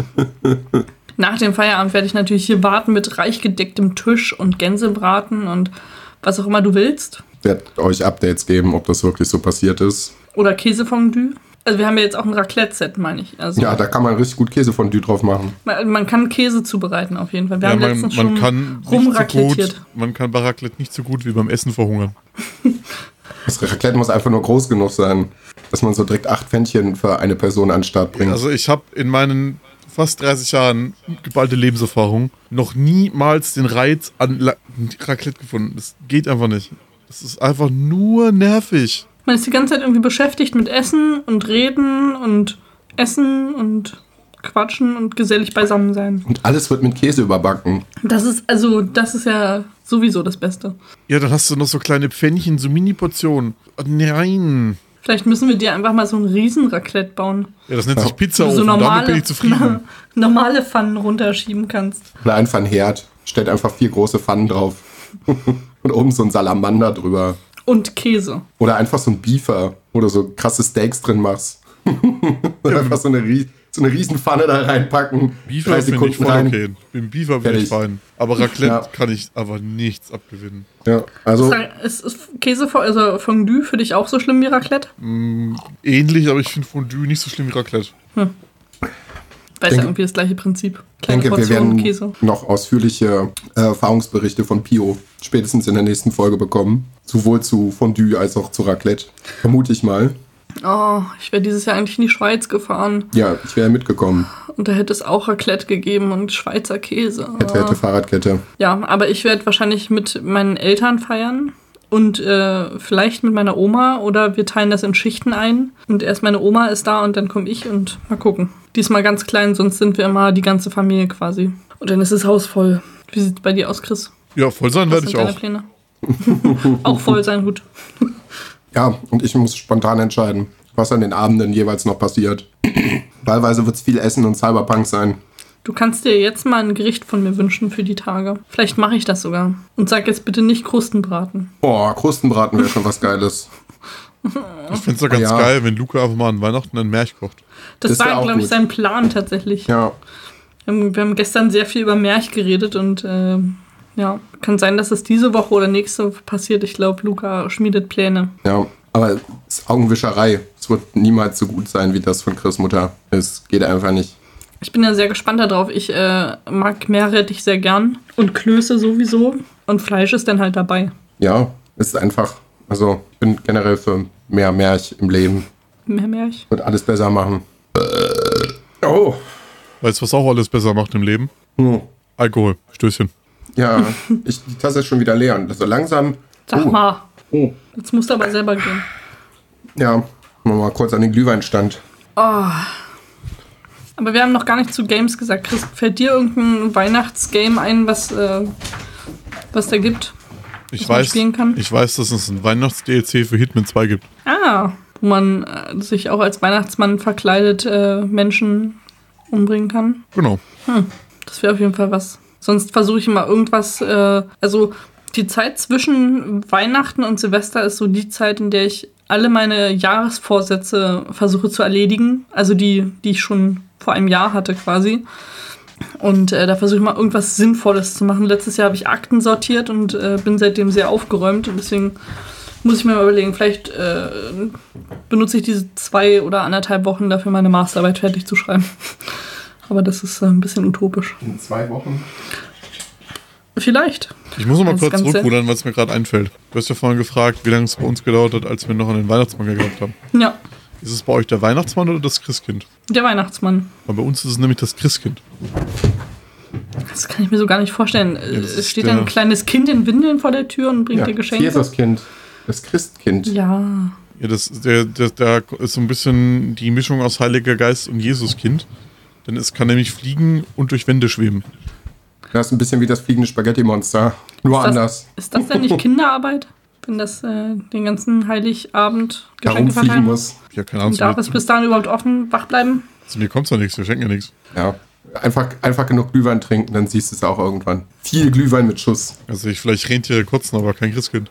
Nach dem Feierabend werde ich natürlich hier warten mit reich gedecktem Tisch und Gänsebraten und was auch immer du willst. Ich werde euch Updates geben, ob das wirklich so passiert ist. Oder Käsefondue. Also wir haben ja jetzt auch ein Raclette-Set, meine ich. Also Ja, da kann man richtig gut Käsefondue drauf machen. man, man kann Käse zubereiten auf jeden Fall. Wir Ja, haben man, letztens man schon kann nicht so rumraclettiert. gut, man kann bei Raclette nicht so gut wie beim Essen verhungern. Das Raclette muss einfach nur groß genug sein, dass man so direkt acht Pfännchen für eine Person an den Start bringt. Also ich habe in meinen fast dreißig Jahren geballte Lebenserfahrung noch niemals den Reiz an La- Raclette gefunden. Das geht einfach nicht. Das ist einfach nur nervig. Man ist die ganze Zeit irgendwie beschäftigt mit Essen und Reden und Essen und Quatschen und gesellig beisammen sein. Und alles wird mit Käse überbacken. Das Das ist, also, das ist ja sowieso das Beste. Ja, dann hast du noch so kleine Pfännchen, so Mini-Portionen. Oh, nein. Vielleicht müssen wir dir einfach mal so ein Riesen-Raclette bauen. Ja, das nennt Ja. sich Pizza Wo du so Ofen. Damit normale, bin ich zufrieden. normale Pfannen runterschieben kannst. Oder einfach ein Herd. Stellt einfach vier große Pfannen drauf. Und oben so ein Salamander drüber. Und Käse. Oder einfach so ein Beefer, wo du so krasse Steaks drin machst. Oder einfach so eine, Ries- so eine riesen Pfanne da reinpacken. Beefer drei finde ich Sekunden voll rein. okay. Im Beefer bin ich Fertig. fein. Aber Raclette Ja. kann ich aber nichts abgewinnen. Ja, also Ist, ist Käse, also Fondue für dich auch so schlimm wie Raclette? Ähnlich, aber ich finde Fondue nicht so schlimm wie Raclette. Weiß Denke- ja irgendwie das gleiche Prinzip. ich denke, wir Portionen werden Käse. noch ausführliche äh, Erfahrungsberichte von Pio spätestens in der nächsten Folge bekommen. Sowohl zu Fondue als auch zu Raclette. Vermute ich mal. Oh, ich wäre dieses Jahr eigentlich in die Schweiz gefahren. Ja, ich wäre mitgekommen. Und da hätte es auch Raclette gegeben und Schweizer Käse. Hätte, hätte Fahrradkette. Ja, aber ich werde wahrscheinlich mit meinen Eltern feiern und äh, vielleicht mit meiner Oma oder wir teilen das in Schichten ein. Und erst meine Oma ist da und dann komme ich und mal gucken. Diesmal ganz klein, sonst sind wir immer die ganze Familie quasi. Und dann ist das Haus voll. Wie sieht es bei dir aus, Chris? Ja, voll sein Was werde sind ich deine auch. Pläne? Auch voll sein, gut. Ja, und ich muss spontan entscheiden, was an den Abenden jeweils noch passiert. Wahlweise wird es viel Essen und Cyberpunk sein. Du kannst dir jetzt mal ein Gericht von mir wünschen für die Tage. Vielleicht mache ich das sogar. Und sag jetzt bitte nicht Krustenbraten. Boah, Krustenbraten wäre schon was Geiles. Ich finde es doch ganz Ja. geil, wenn Luca einfach mal an Weihnachten ein Märch kocht. Das, Das wär war, auch glaube ich, gut. sein Plan tatsächlich. Ja, Wir haben, wir haben gestern sehr viel über Märch geredet und äh, ja, kann sein, dass es diese Woche oder nächste Woche passiert. Ich glaube, Luca schmiedet Pläne. ja. Aber es ist Augenwischerei. Es wird niemals so gut sein, wie das von Chris Mutter. Es geht einfach nicht. Ich bin ja sehr gespannt darauf. Ich äh, mag Meerrettich sehr gern und Klöße sowieso und Fleisch ist dann halt dabei. Ja, es ist einfach, also ich bin generell für mehr Märch im Leben. Mehr Märch. Wird alles besser machen. Oh. Weißt du, was auch alles besser macht im Leben? Hm. Alkohol. Stößchen. Ja, ich, die Tasse ist schon wieder leer. Und so langsam. Sag oh. mal, Oh. jetzt musst du aber selber gehen. Ja, machen wir mal kurz an den Glühweinstand. Oh. Aber wir haben noch gar nicht zu Games gesagt. Chris, fällt dir irgendein Weihnachtsgame ein, was, äh, was da gibt? Ich Was man weiß, spielen kann? ich weiß, dass es ein Weihnachts-D L C für Hitman zwei gibt. Ah, wo man äh, sich auch als Weihnachtsmann verkleidet äh, Menschen umbringen kann. Genau. Hm, das wäre auf jeden Fall was. Sonst versuche ich immer irgendwas, äh, also die Zeit zwischen Weihnachten und Silvester ist so die Zeit, in der ich alle meine Jahresvorsätze versuche zu erledigen. Also die, die ich schon vor einem Jahr hatte quasi. Und äh, da versuche ich mal irgendwas Sinnvolles zu machen. Letztes Jahr habe ich Akten sortiert und äh, bin seitdem sehr aufgeräumt. Und deswegen muss ich mir mal überlegen, vielleicht äh, benutze ich diese zwei oder anderthalb Wochen dafür, meine Masterarbeit fertig zu schreiben. Aber das ist äh, ein bisschen utopisch. In zwei Wochen. Vielleicht. Ich muss noch mal Das kurz Ganze- zurückrudern, weil es mir gerade einfällt. Du hast ja vorhin gefragt, wie lange es bei uns gedauert hat, als wir noch an den Weihnachtsmann geglaubt haben. Ja, Ist es bei euch der Weihnachtsmann oder das Christkind? der Weihnachtsmann. Weil bei uns ist es nämlich das Christkind. Das kann ich mir so gar nicht vorstellen. Äh, das Es ist steht der- ein kleines Kind in Windeln vor der Tür und bringt Ja, dir das Geschenke. Jesuskind. Das Christkind. Ja. Ja, das, der, der, der ist so ein bisschen die Mischung aus Heiliger Geist und Jesuskind. Denn es kann nämlich fliegen und durch Wände schweben. Das ist ein bisschen wie das fliegende Spaghetti-Monster. Nur Ist das- anders. Ist das denn nicht Kinderarbeit? Wenn das äh, den ganzen Heiligabend Darum Geschenke fliegen verteilen muss. Ja, keine Ahnung. Darf Zu es bis dahin überhaupt offen wach bleiben? zu mir kommt ja nichts, wir schenken ja nichts. Ja. Einfach, einfach genug Glühwein trinken, dann siehst du es auch irgendwann. Viel Glühwein mit Schuss. Also ich vielleicht Rentiere kotzen, aber kein Christkind.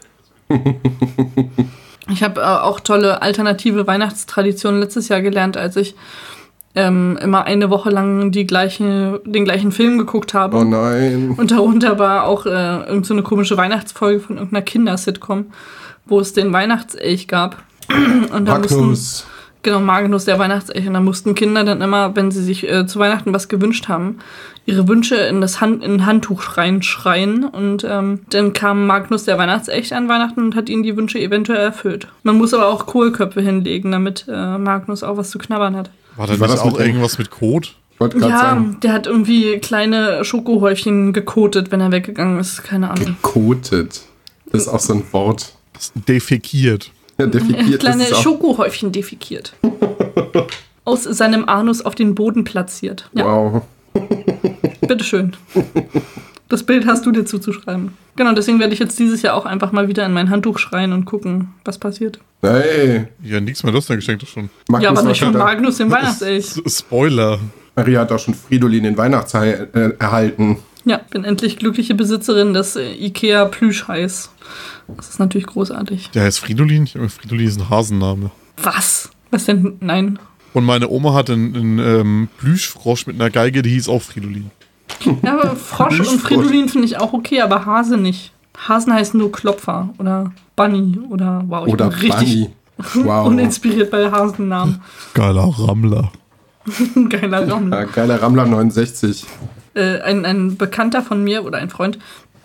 Ich habe äh, auch tolle alternative Weihnachtstraditionen letztes Jahr gelernt, als ich ähm, immer eine Woche lang die gleiche, den gleichen Film geguckt habe. Oh nein. Und darunter war auch äh, irgend so eine komische Weihnachtsfolge von irgendeiner Kindersitcom, wo es den Weihnachtselch gab. Und da mussten, Magnus. genau, Magnus, der Weihnachtselch. Und da mussten Kinder dann immer, wenn sie sich äh, zu Weihnachten was gewünscht haben, ihre Wünsche in das Hand, in ein Handtuch reinschreien. Und ähm, dann kam Magnus, der Weihnachtselch, an Weihnachten und hat ihnen die Wünsche eventuell erfüllt. Man muss aber auch Kohlköpfe hinlegen, damit äh, Magnus auch was zu knabbern hat. War da Wie war nicht das auch mit dem- irgendwas mit Kot? Ich wollte gerade Ja, sagen, der hat irgendwie kleine Schokohäufchen gekotet, wenn er weggegangen ist. Keine Ahnung. gekotet. Das ist auch so ein Wort. Das defekiert. Ja, defekiert Kleine ist es auch. Schokohäufchen defekiert. Aus seinem Anus auf den Boden platziert. Ja, Wow. bitteschön. Das Bild hast du dir zuzuschreiben. Genau, deswegen werde ich jetzt dieses Jahr auch einfach mal wieder in mein Handtuch schreien und gucken, was passiert. Hey. Ja, nichts mehr, das dann geschenkt doch schon. Magnus ja, aber war nicht schon von da. Magnus im Weihnachtselch. S- Spoiler. Maria hat auch schon Fridolin den Weihnachtshai äh, erhalten. Ja, bin endlich glückliche Besitzerin des äh, Ikea Plüschhais. Das ist natürlich großartig. Der heißt Fridolin. Ich habe Fridolin ist ein Hasenname. Was? Was denn? Nein. Und meine Oma hatte einen, einen ähm, Plüschfrosch mit einer Geige, die hieß auch Fridolin. Ja, aber Frosch und Plüschfrosch. Fridolin finde ich auch okay, aber Hase nicht. Hasen heißen nur Klopfer oder Bunny oder wow, ich Oder bin richtig Bunny. Wow. uninspiriert bei Hasennamen. Geiler Rammler. Geiler Raum. Ja, geiler Rammler neunundsechzig. Äh, ein, ein Bekannter von mir oder ein Freund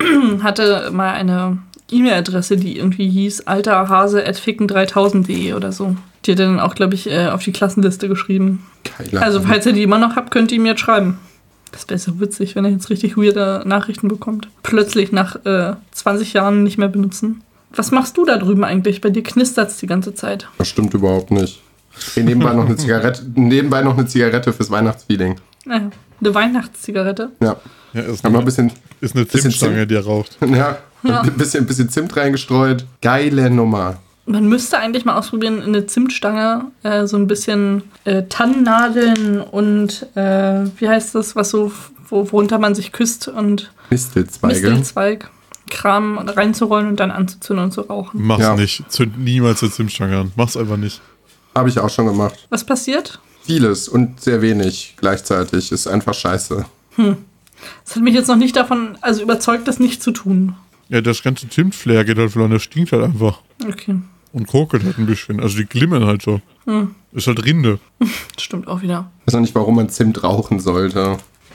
hatte mal eine E-Mail-Adresse, die irgendwie hieß alterhase at ficken dreitausend punkt de oder so. Die hat er dann auch, glaube ich, äh, auf die Klassenliste geschrieben. Geiler Also, Rammler. falls ihr die immer noch habt, könnt ihr ihm jetzt schreiben. Das wäre so witzig, wenn er jetzt richtig weirde Nachrichten bekommt. Plötzlich nach äh, zwanzig Jahren nicht mehr benutzen. Was machst du da drüben eigentlich? Bei dir knistert's die ganze Zeit. Das stimmt überhaupt nicht. Okay, nebenbei noch eine Zigarette, nebenbei noch eine Zigarette fürs Weihnachtsfeeling. Naja, eine Weihnachtszigarette. Ja. Ja, ist, Haben noch ein bisschen, ist eine bisschen Zimtstange, die er raucht. ja, ein bisschen, bisschen Zimt reingestreut. Geile Nummer. Man müsste eigentlich mal ausprobieren, in eine Zimtstange äh, so ein bisschen äh, Tannennadeln und äh, wie heißt das, was so, wo, worunter man sich küsst und Mistelzweige. Mistelzweig, Kram reinzurollen und dann anzuzünden und zu rauchen. Mach's Ja. nicht. Zünd niemals eine Zimtstange an. Mach's einfach nicht. Habe ich auch schon gemacht. Was passiert? Vieles und sehr wenig gleichzeitig. Ist einfach scheiße. Das hat mich jetzt noch nicht davon, also überzeugt, das nicht zu tun. Ja, das ganze Zimtflair geht halt verloren. Das stinkt halt einfach. Okay, Und kokelt halt ein bisschen. Also die glimmern halt so. Hm. Ist halt Rinde. das stimmt auch wieder. Ich weiß noch nicht, warum man Zimt rauchen sollte.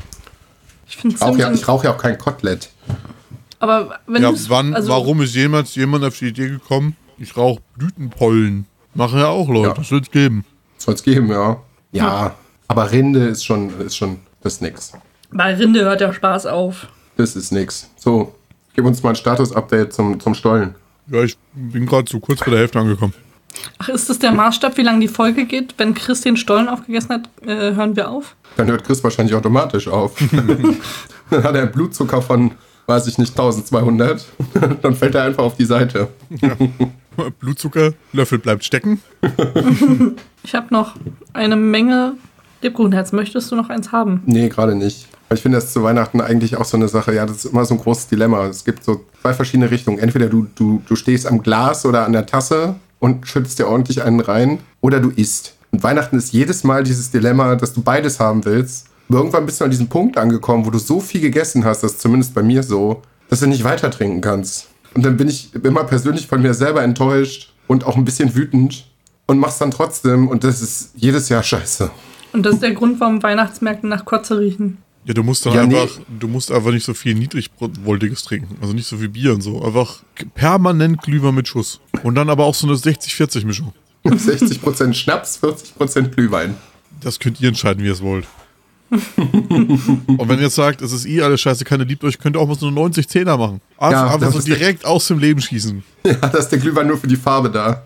Ich finde Ich rauche ja, Zimt, ich rauch ja auch kein Kotelett. aber wenn Ja, du's- wann, also, warum ist jemals jemand auf die Idee gekommen, ich rauche Blütenpollen? Machen ja auch Leute. Ja. Das wird's geben. Soll es geben, ja. Ja, aber Rinde ist schon, ist schon, das ist nix. Bei Rinde hört der Spaß auf. Das ist nix. So, gib uns mal ein Status-Update zum, zum Stollen. Ja, ich bin gerade so kurz vor der Hälfte angekommen. Ach, ist das der Maßstab, wie lange die Folge geht? Wenn Chris den Stollen aufgegessen hat, äh, hören wir auf? Dann hört Chris wahrscheinlich automatisch auf. Dann hat er einen Blutzucker von, weiß ich nicht, eintausendzweihundert. Dann fällt er einfach auf die Seite. Blutzucker, Löffel bleibt stecken. Ich habe noch eine Menge Lebkuchenherz. Möchtest du noch eins haben? Nee, gerade nicht. Ich finde das zu Weihnachten eigentlich auch so eine Sache. Ja, das ist immer so ein großes Dilemma. Es gibt so zwei verschiedene Richtungen. Entweder du, du, du stehst am Glas oder an der Tasse und schüttest dir ordentlich einen rein. Oder du isst. Und Weihnachten ist jedes Mal dieses Dilemma, dass du beides haben willst. Aber irgendwann bist du an diesem Punkt angekommen, wo du so viel gegessen hast, das ist zumindest bei mir so, dass du nicht weiter trinken kannst. Und dann bin ich immer persönlich von mir selber enttäuscht und auch ein bisschen wütend und mach's dann trotzdem. Und das ist jedes Jahr scheiße. Und das ist der Grund, warum Weihnachtsmärkte nach Kotze riechen. Ja, du musst dann Ja, nee. einfach, du musst einfach nicht so viel Niedrigvoltiges trinken. Also nicht so viel Bier und so. Einfach permanent Glühwein mit Schuss. Und dann aber auch so eine sechzig vierzig Mischung. sechzig Prozent Schnaps, vierzig Prozent Glühwein. Das könnt ihr entscheiden, wie ihr es wollt. Und wenn ihr jetzt sagt, es ist eh alles scheiße, keiner liebt euch, könnt ihr auch mal so eine neunzig zehner machen. Einfach, Ja, einfach das so ist- direkt aus dem Leben schießen. Ja, da ist der Glühwein nur für die Farbe da.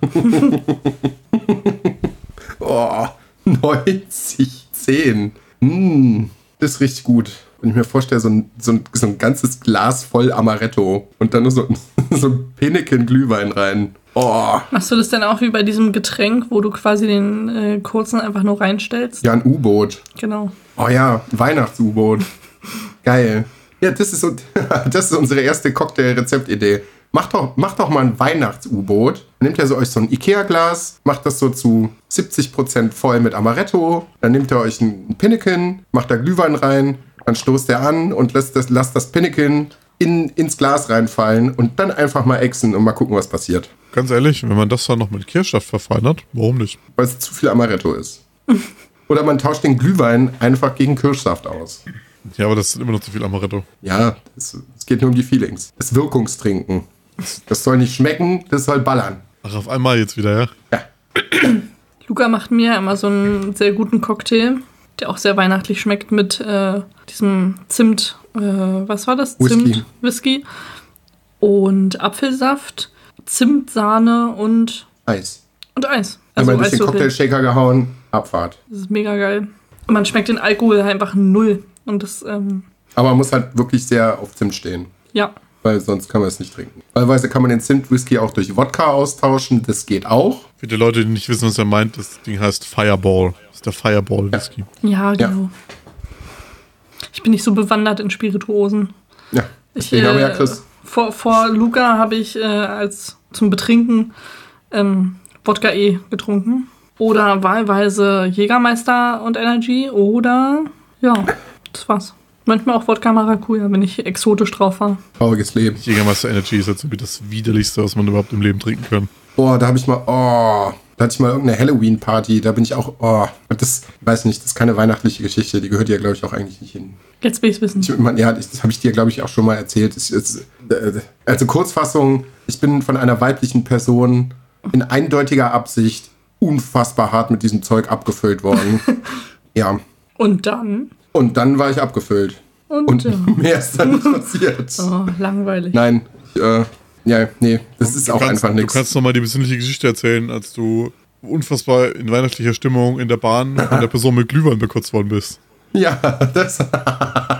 Oh, neunzig zehn. Mm, das ist richtig gut. Wenn ich mir vorstelle, so ein, so ein, so ein ganzes Glas voll Amaretto und dann nur so, so ein Pinneken Glühwein rein. Oh, Machst du das denn auch wie bei diesem Getränk, wo du quasi den äh, kurzen einfach nur reinstellst? ja, ein U-Boot. Genau. Oh ja, ein Weihnachts-U-Boot. Geil. Ja, das ist, so, das ist unsere erste Cocktail-Rezeptidee. Macht doch, macht doch mal ein Weihnachts-U-Boot. Nehmt ihr so euch so ein Ikea-Glas, macht das so zu siebzig Prozent voll mit Amaretto. Dann nehmt ihr euch ein Pinneken, macht da Glühwein rein, dann stoßt ihr an und lasst das, lasst das Pinneken in, ins Glas reinfallen und dann einfach mal exen und mal gucken, was passiert. Ganz ehrlich, wenn man das dann noch mit Kirschsaft verfeinert, warum nicht? Weil es zu viel Amaretto ist. Oder man tauscht den Glühwein einfach gegen Kirschsaft aus. Ja, aber das ist immer noch zu viel Amaretto. Ja, es, es geht nur um die Feelings. Das Wirkungstrinken. Das soll nicht schmecken, das soll ballern. Ach, auf einmal jetzt wieder, ja? Ja. Luca macht mir immer so einen sehr guten Cocktail, der auch sehr weihnachtlich schmeckt mit äh, diesem Zimt, äh, was war das? Whisky. Zimt, Whisky und Apfelsaft, Zimtsahne und, Eis. und Eis. Also Einmal durch den Eiswürfel. Cocktailshaker gehauen, Abfahrt. Das ist mega geil. Und man schmeckt den Alkohol einfach null. Und das, ähm, Aber man muss halt wirklich sehr auf Zimt stehen. ja. Weil sonst kann man es nicht trinken. Teilweise kann man den Zimt-Whisky auch durch Wodka austauschen. Das geht auch. Für die Leute, die nicht wissen, was er meint, das Ding heißt Fireball. Das ist der Fireball-Whisky. Ja, Ja. genau. Ich bin nicht so bewandert in Spirituosen. Ja, Ich, deswegen haben wir ja äh, Chris. vor, vor Luca habe ich äh, als zum Betrinken ähm, Wodka E getrunken. Oder wahlweise Jägermeister und Energy. Oder, ja, das war's. Manchmal auch Wodka Maracuja, wenn ich exotisch drauf war. Trauriges Leben. Jägermeister Energy ist jetzt irgendwie das widerlichste, was man überhaupt im Leben trinken kann. Boah, da habe ich mal, oh, da hatte ich mal irgendeine Halloween-Party. Da bin ich auch, oh, das, weiß nicht, das ist keine weihnachtliche Geschichte. Die gehört ja, glaube ich, auch eigentlich nicht hin. Jetzt will ich's wissen. Ich, man, ja, das habe ich dir, glaube ich, auch schon mal erzählt. Es, es, äh, also Kurzfassung, ich bin von einer weiblichen Person in eindeutiger Absicht unfassbar hart mit diesem Zeug abgefüllt worden. Ja, Und dann? und dann war ich abgefüllt. Und, Und ja. mehr ist dann nicht passiert. Oh, langweilig. Nein, ich, äh, ja, nee, das ist Du auch kannst, einfach Du nichts. kannst nochmal die besinnliche Geschichte erzählen, als du unfassbar in weihnachtlicher Stimmung in der Bahn von der Person mit Glühwein bekotzt worden bist. Ja, das,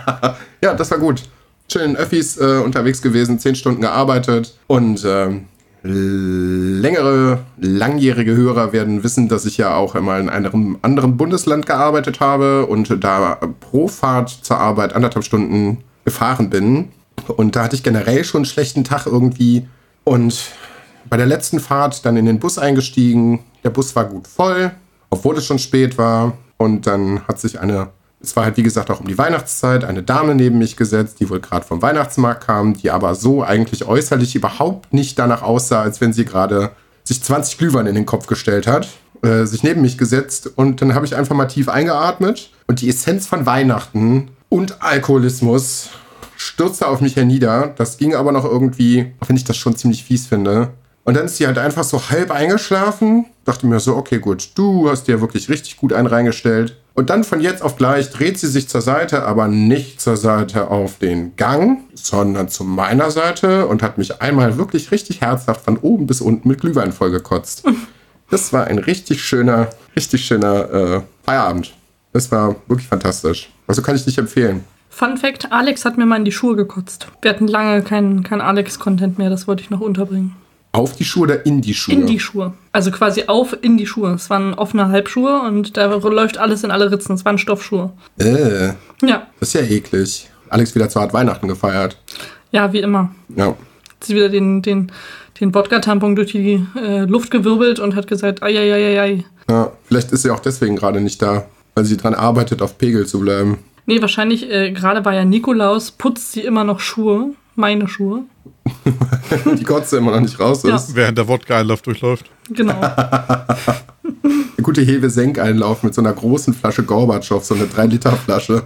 ja, das war gut. Schön in Öffis äh, unterwegs gewesen, zehn Stunden gearbeitet und ähm, längere, langjährige Hörer werden wissen, dass ich ja auch einmal in einem anderen Bundesland gearbeitet habe und da pro Fahrt zur Arbeit anderthalb Stunden gefahren bin. Und da hatte ich generell schon einen schlechten Tag irgendwie. Und bei der letzten Fahrt dann in den Bus eingestiegen. Der Bus war gut voll, obwohl es schon spät war. Und dann hat sich eine, es war halt wie gesagt auch um die Weihnachtszeit, eine Dame neben mich gesetzt, die wohl gerade vom Weihnachtsmarkt kam, die aber so eigentlich äußerlich überhaupt nicht danach aussah, als wenn sie gerade sich zwanzig Glühwein in den Kopf gestellt hat. Äh, sich neben mich gesetzt und dann habe ich einfach mal tief eingeatmet. Und die Essenz von Weihnachten und Alkoholismus stürzte auf mich hernieder. Das ging aber noch irgendwie, auch wenn ich das schon ziemlich fies finde. Und dann ist sie halt einfach so halb eingeschlafen. Dachte mir so, okay, gut, du hast dir wirklich richtig gut einen reingestellt. Und dann von jetzt auf gleich dreht sie sich zur Seite, aber nicht zur Seite auf den Gang, sondern zu meiner Seite und hat mich einmal wirklich richtig herzhaft von oben bis unten mit Glühwein vollgekotzt. Das war ein richtig schöner, richtig schöner äh, Feierabend. Das war wirklich fantastisch. Also kann ich nicht empfehlen. Fun Fact, Alex hat mir mal in die Schuhe gekotzt. Wir hatten lange keinen kein Alex-Content mehr, das wollte ich noch unterbringen. Auf die Schuhe oder in die Schuhe? In die Schuhe. Also quasi auf in die Schuhe. Es waren offene Halbschuhe und da läuft alles in alle Ritzen. Es waren Stoffschuhe. Äh. Ja. Das ist ja eklig. Alex wieder zu hart Weihnachten gefeiert. Ja, wie immer. Ja. Hat sie wieder den, den, den Wodka-Tampon durch die äh, Luft gewirbelt und hat gesagt, ai, ai, ai, ai. Ja, vielleicht ist sie auch deswegen gerade nicht da, weil sie dran arbeitet, auf Pegel zu bleiben. Nee, wahrscheinlich, äh, gerade war ja Nikolaus, putzt sie immer noch Schuhe. Meine Schuhe. Die Kotze immer noch nicht raus ist. Ja. Während der Wodka-Einlauf durchläuft. Genau. Der gute Hewe-Senk-Einlauf mit so einer großen Flasche Gorbatschow, so eine drei Liter Flasche.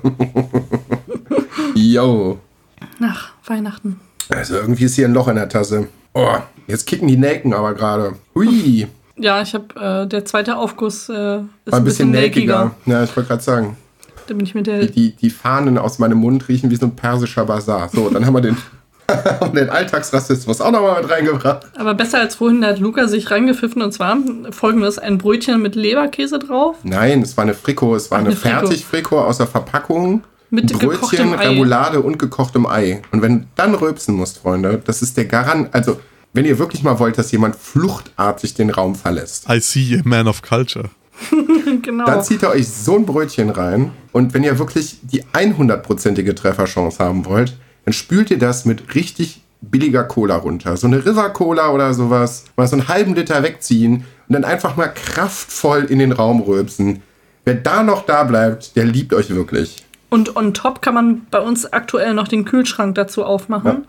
Yo. Ach, Weihnachten. Also irgendwie ist hier ein Loch in der Tasse. Oh, jetzt kicken die Nelken aber gerade. Hui. Ja, ich habe, äh, der zweite Aufguss äh, ist War ein bisschen nelkiger. Ja, ich wollte gerade sagen. Da bin ich mit der... Die, die, die Fahnen aus meinem Mund riechen wie so ein persischer Bazar. So, dann haben wir den, den Alltagsrassismus auch nochmal mit reingebracht. Aber besser als vorhin, da hat Luca sich reingepfiffen und zwar folgendes: ein Brötchen mit Leberkäse drauf. Nein, es war eine Frikot, es war Ach, eine, eine Frikot. Fertig-Frikot aus der Verpackung. Mit Brötchen, gekochtem Ei. Remoulade und gekochtem Ei. Und wenn du dann rülpsen musst, Freunde, das ist der Garant. Also, wenn ihr wirklich mal wollt, dass jemand fluchtartig den Raum verlässt, I see a man of culture. Genau. dann zieht ihr euch so ein Brötchen rein. Und wenn ihr wirklich die hundertprozentige Trefferchance haben wollt, dann spült ihr das mit richtig billiger Cola runter. So eine River Cola oder sowas. Mal so einen halben Liter wegziehen und dann einfach mal kraftvoll in den Raum rülpsen. Wer da noch da bleibt, der liebt euch wirklich. Und on top kann man bei uns aktuell noch den Kühlschrank dazu aufmachen.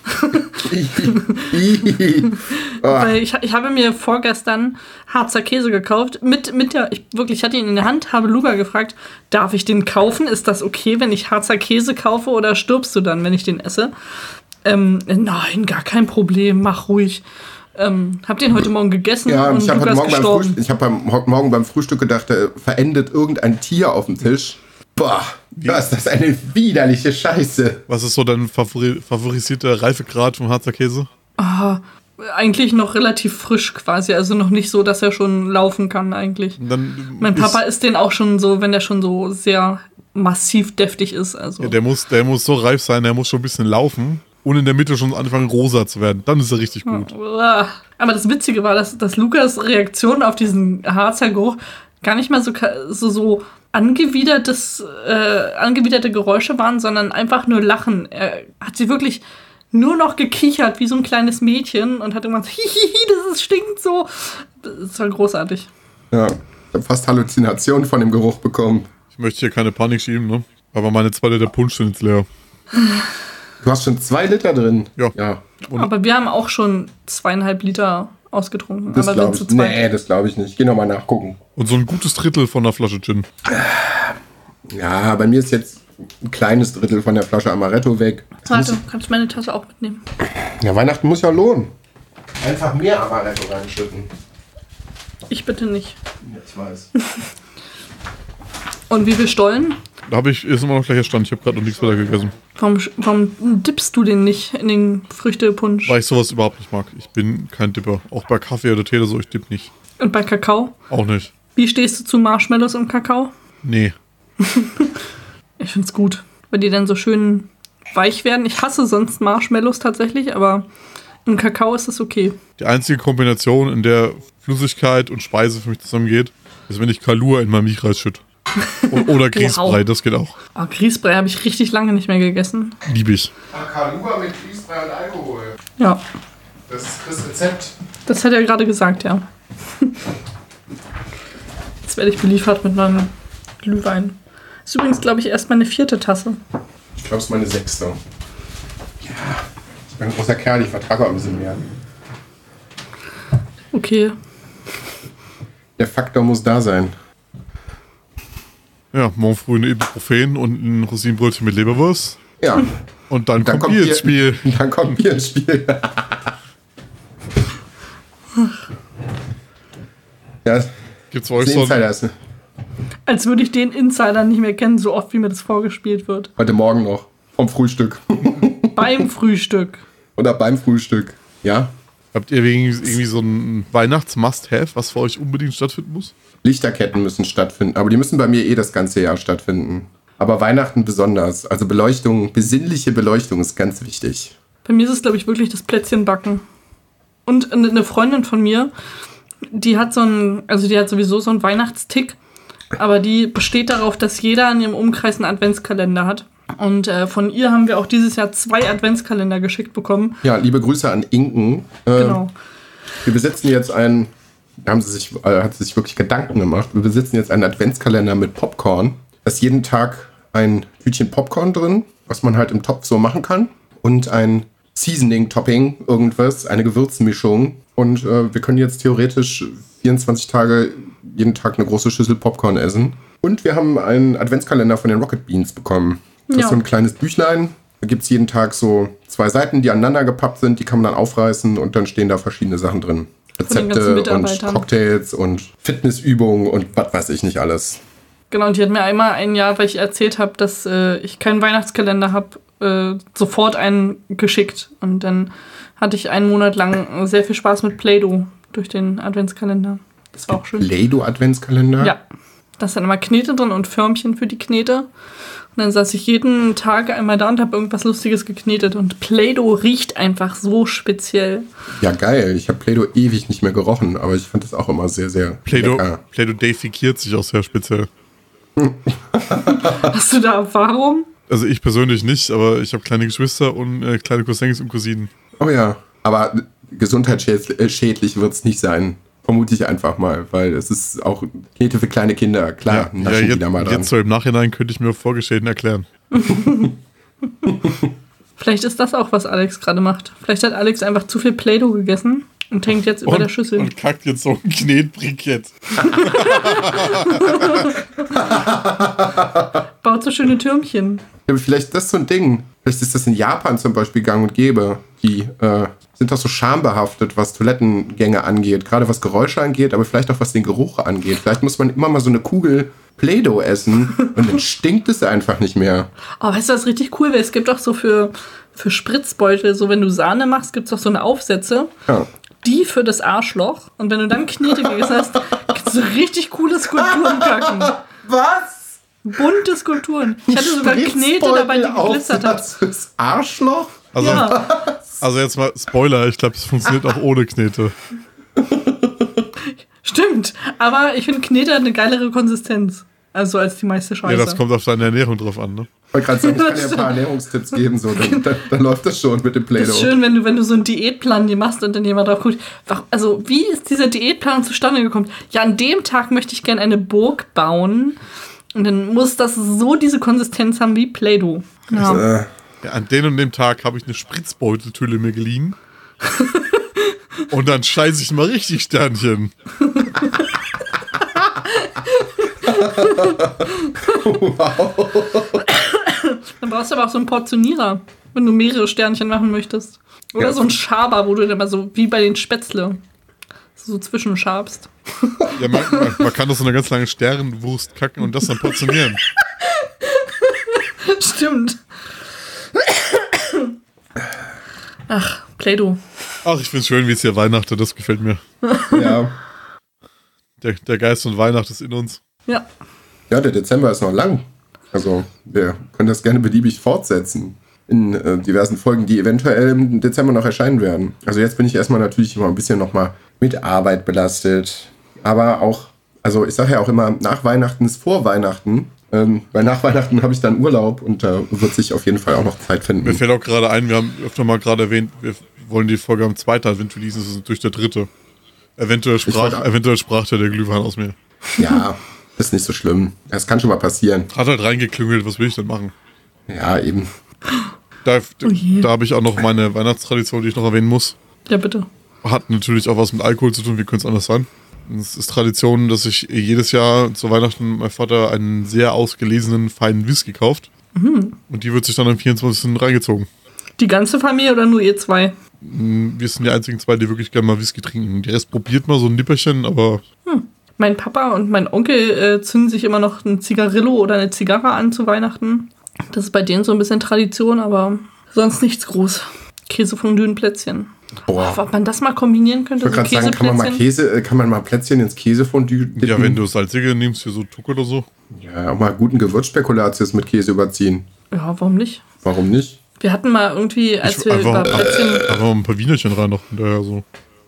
Weil ich, ich habe mir vorgestern Harzer Käse gekauft. Mit, mit der, ich wirklich ich hatte ihn in der Hand, habe Luca gefragt, darf ich den kaufen? Ist das okay, wenn ich Harzer Käse kaufe oder stirbst du dann, wenn ich den esse? Ähm, nein, gar kein Problem, mach ruhig. Ähm, hab den heute Morgen gegessen Ja, und und ich habe heute Luca ist Morgen, beim gestorben. Frühstück, ich hab beim, heute Morgen beim Frühstück gedacht, da verendet irgendein Tier auf dem Tisch. Boah, was ist das eine widerliche Scheiße. Was ist so dein favori favorisierter Reifegrad vom Harzer Käse? Ah, eigentlich noch relativ frisch quasi, also noch nicht so, dass er schon laufen kann eigentlich. Dann Mein ist- Papa isst den auch schon so, wenn der schon so sehr massiv deftig ist. Also. Ja, der muss, der muss so reif sein, der muss schon ein bisschen laufen und in der Mitte schon anfangen rosa zu werden. Dann ist er richtig gut. Uah. Aber das Witzige war, dass, dass Lukas Reaktion auf diesen Harzer Geruch gar nicht mal so, ka- so, so angewidertes, äh, angewiderte Geräusche waren, sondern einfach nur Lachen. Er hat sie wirklich nur noch gekichert wie so ein kleines Mädchen und hat immer so, hihihi, das ist, stinkt so. Das war großartig. Ja, ich habe fast Halluzinationen von dem Geruch bekommen. Ich möchte hier keine Panik schieben, ne? Aber meine zwei Liter Punsch sind jetzt leer. Du hast schon zwei Liter drin. Ja. Ja, Und Aber wir haben auch schon zweieinhalb Liter ausgetrunken. das aber glaube wenn ich. zu zweit. Nee, das glaube ich nicht. Geh nochmal nachgucken. Und so ein gutes Drittel von der Flasche Gin. Ja, bei mir ist jetzt ein kleines Drittel von der Flasche Amaretto weg. Warte, kannst du meine Tasse auch mitnehmen? Ja, Weihnachten muss ja lohnen. Einfach mehr Amaretto reinschütten. Ich bitte nicht. Ja, ich weiß. Und wie viel Stollen? Da habe ich, ist immer noch gleicher Stand. Ich habe gerade noch nichts weiter gegessen. Warum, warum dippst du den nicht in den Früchtepunsch? Weil ich sowas überhaupt nicht mag. Ich bin kein Dipper. Auch bei Kaffee oder Tee oder so, ich dipp nicht. Und bei Kakao? Auch nicht. Wie stehst du zu Marshmallows im Kakao? Nee. Ich find's gut, weil die dann so schön weich werden. Ich hasse sonst Marshmallows tatsächlich, aber Und Kakao ist das okay. Die einzige Kombination, in der Flüssigkeit und Speise für mich zusammengeht, ist, wenn ich Kalua in meinen Milchreis schütte. Oder Grießbrei, Wow. das geht auch. Oh, Grießbrei habe ich richtig lange nicht mehr gegessen. Liebe ich. Kalua mit Grießbrei und Alkohol. Ja, Das ist das Rezept. das hat er gerade gesagt, ja. Jetzt werde ich beliefert mit meinem Glühwein. Ist übrigens, glaube ich, erst meine vierte Tasse. Ich glaube, es ist meine sechste. Ja, ich bin ein großer Kerl, ich vertrage auch ein bisschen mehr. Okay. Der Faktor muss da sein. Ja, morgen früh ein Ibuprofen und ein Rosinenbrötchen mit Leberwurst. Ja, Und dann, dann kommt Bier ins Spiel. Dann kommt Bier ins Spiel. Ja, Gibt's bei euch das so Insider ist Als würde ich den Insider nicht mehr kennen, so oft wie mir das vorgespielt wird. heute Morgen noch vom Frühstück. Beim Frühstück. Oder beim Frühstück. Ja, Habt ihr irgendwie so ein Weihnachts-Must-Have, was für euch unbedingt stattfinden muss? Lichterketten müssen stattfinden, aber die müssen bei mir eh das ganze Jahr stattfinden. Aber Weihnachten besonders. Also Beleuchtung, besinnliche Beleuchtung ist ganz wichtig. Bei mir ist es, glaube ich, wirklich das Plätzchenbacken. Und eine Freundin von mir, die hat so einen, also die hat sowieso so einen Weihnachtstick, aber die besteht darauf, dass jeder in ihrem Umkreis einen Adventskalender hat. Und äh, von ihr haben wir auch dieses Jahr zwei Adventskalender geschickt bekommen. Ja, liebe Grüße an Inken. Äh, Genau. Wir besitzen jetzt einen, da haben sie sich, äh, hat sie sich wirklich Gedanken gemacht. Wir besitzen jetzt einen Adventskalender mit Popcorn. Da ist jeden Tag ein Tütchen Popcorn drin, was man halt im Topf so machen kann. Und ein Seasoning-Topping, irgendwas, eine Gewürzmischung. Und äh, wir können jetzt theoretisch vierundzwanzig Tage jeden Tag eine große Schüssel Popcorn essen. Und wir haben einen Adventskalender von den Rocket Beans bekommen. Das Ja. ist so ein kleines Büchlein. Da gibt es jeden Tag so zwei Seiten, die aneinander gepappt sind. Die kann man dann aufreißen und dann stehen da verschiedene Sachen drin. den ganzen Rezepte und Mitarbeitern. Cocktails und Fitnessübungen und was weiß ich nicht alles. Genau, und die hat mir einmal ein Jahr, weil ich erzählt habe, dass äh, ich keinen Weihnachtskalender habe, äh, sofort einen geschickt. Und dann hatte ich einen Monat lang sehr viel Spaß mit Play-Doh durch den Adventskalender. Das war auch schön. Play-Doh-Adventskalender? Ja, da ist dann immer Knete drin und Förmchen für die Knete. Und dann saß ich jeden Tag einmal da und habe irgendwas Lustiges geknetet. Und Play-Doh riecht einfach so speziell. Ja, geil. Ich habe Play-Doh ewig nicht mehr gerochen, aber ich fand das auch immer sehr, sehr Play-Doh lecker. Play-Doh defikiert sich auch sehr speziell. Hast du da Erfahrung? Also ich persönlich nicht, aber ich habe kleine Geschwister und äh, kleine Cousins und Cousinen. Oh ja, aber gesundheitsschädlich wird es nicht sein. Vermute ich einfach mal, weil es ist auch Knete für kleine Kinder. Klar, ja, naschen die jetzt, da mal dran. jetzt so im Nachhinein könnte ich mir Folgeschäden erklären. Vielleicht ist das auch, was Alex gerade macht. Vielleicht hat Alex einfach zu viel Play-Doh gegessen und hängt jetzt über und, der Schüssel. Und kackt jetzt so ein Knetbrick jetzt. Baut so schöne Türmchen. Ja, vielleicht ist das so ein Ding. Vielleicht ist das in Japan zum Beispiel gang und gäbe. Die äh, sind doch so schambehaftet, was Toilettengänge angeht. Gerade was Geräusche angeht, aber vielleicht auch was den Geruch angeht. Vielleicht muss man immer mal so eine Kugel Play-Doh essen und dann stinkt es einfach nicht mehr. Oh, weißt du, was richtig cool wäre? Es gibt auch so für, für Spritzbeutel, so wenn du Sahne machst, gibt es auch so eine Aufsätze. Ja. Die für das Arschloch. Und wenn du dann Knete gegessen hast, kannst du richtig coole Skulpturen kacken. Was? Bunte Skulpturen. Ich hatte sogar Knete dabei, die geglitzert hat. Fürs Arschloch? Also, Ja. also jetzt mal Spoiler, ich glaube, es funktioniert auch ohne Knete. Stimmt, aber ich finde Knete hat eine geilere Konsistenz. Also als die meiste Scheiße. Ja, das kommt auf deine Ernährung drauf an, ne? Ich wollte gerade sagen, ich kann dir ein paar Ernährungstipps geben, so, dann, dann, dann läuft das schon mit dem Das Play-Doh. ist schön, wenn du, wenn du so einen Diätplan dir machst und dann jemand drauf guckt. Warum- Also, wie ist dieser Diätplan zustande gekommen? Ja, an dem Tag möchte ich gerne eine Burg bauen. Und dann muss das so diese Konsistenz haben wie Play-Doh. Ja. Äh, Ja, an dem und dem Tag habe ich eine Spritzbeuteltülle mir geliehen. Und dann scheiße ich mal richtig Sternchen. Dann brauchst du aber auch so einen Portionierer, wenn du mehrere Sternchen machen möchtest. Oder Ja. so einen Schaber, wo du dann mal so wie bei den Spätzle so zwischenschabst. Ja, man, man, man kann doch so eine ganz lange Sternwurst kacken und das dann portionieren. Stimmt. Ach, Play-Doh. Ach, ich find's schön, wie es hier Weihnachten, das gefällt mir. ja. Der, der Geist von Weihnachten ist in uns. Ja. ja, der Dezember ist noch lang. Also, wir können das gerne beliebig fortsetzen. in äh, diversen Folgen, die eventuell im Dezember noch erscheinen werden. Also jetzt bin ich erstmal natürlich immer ein bisschen nochmal mit Arbeit belastet. Aber auch, also ich sage ja auch immer, nach Weihnachten ist vor Weihnachten. Ähm, weil nach Weihnachten habe ich dann Urlaub und da wird sich auf jeden Fall auch noch Zeit finden. Mir fällt auch gerade ein, wir haben öfter mal gerade erwähnt, wir wollen die Folge am zweiten Advent releasen, das ist durch der dritte. Eventuell sprach, eventuell sprach der, der Glühwein aus mir. Ja, ist nicht so schlimm. Das kann schon mal passieren. Hat halt reingeklüngelt, was will ich denn machen? Ja, eben. Da, Oh je. da habe ich auch noch meine Weihnachtstradition, die ich noch erwähnen muss. Ja, bitte. Hat natürlich auch was mit Alkohol zu tun, wie könnte es anders sein? Es ist Tradition, dass ich jedes Jahr zu Weihnachten mein Vater einen sehr ausgelesenen, feinen Whisky kauft. Mhm. Und die wird sich dann am vierundzwanzigsten reingezogen. Die ganze Familie oder nur ihr zwei? Wir sind die einzigen zwei, die wirklich gerne mal Whisky trinken. Der Rest probiert mal so ein Nipperchen, aber... Hm. Mein Papa und mein Onkel äh, zünden sich immer noch ein Zigarillo oder eine Zigarre an zu Weihnachten. Das ist bei denen so ein bisschen Tradition, aber sonst nichts groß. Käsefondue und Plätzchen. Boah. Ob man das mal kombinieren könnte, Ich wollte gerade sagen, kann man mal Käse, kann man mal Plätzchen ins Käsefondue dippen? Ja, wenn du salzige nimmst, hier so Tuck oder so. Ja, auch mal guten Gewürzspekulatius mit Käse überziehen. Ja, warum nicht? Warum nicht? Wir hatten mal irgendwie, als Ich, wir einfach, über Plätzchen... einfach mal ein paar Wienerchen rein noch. Daher so.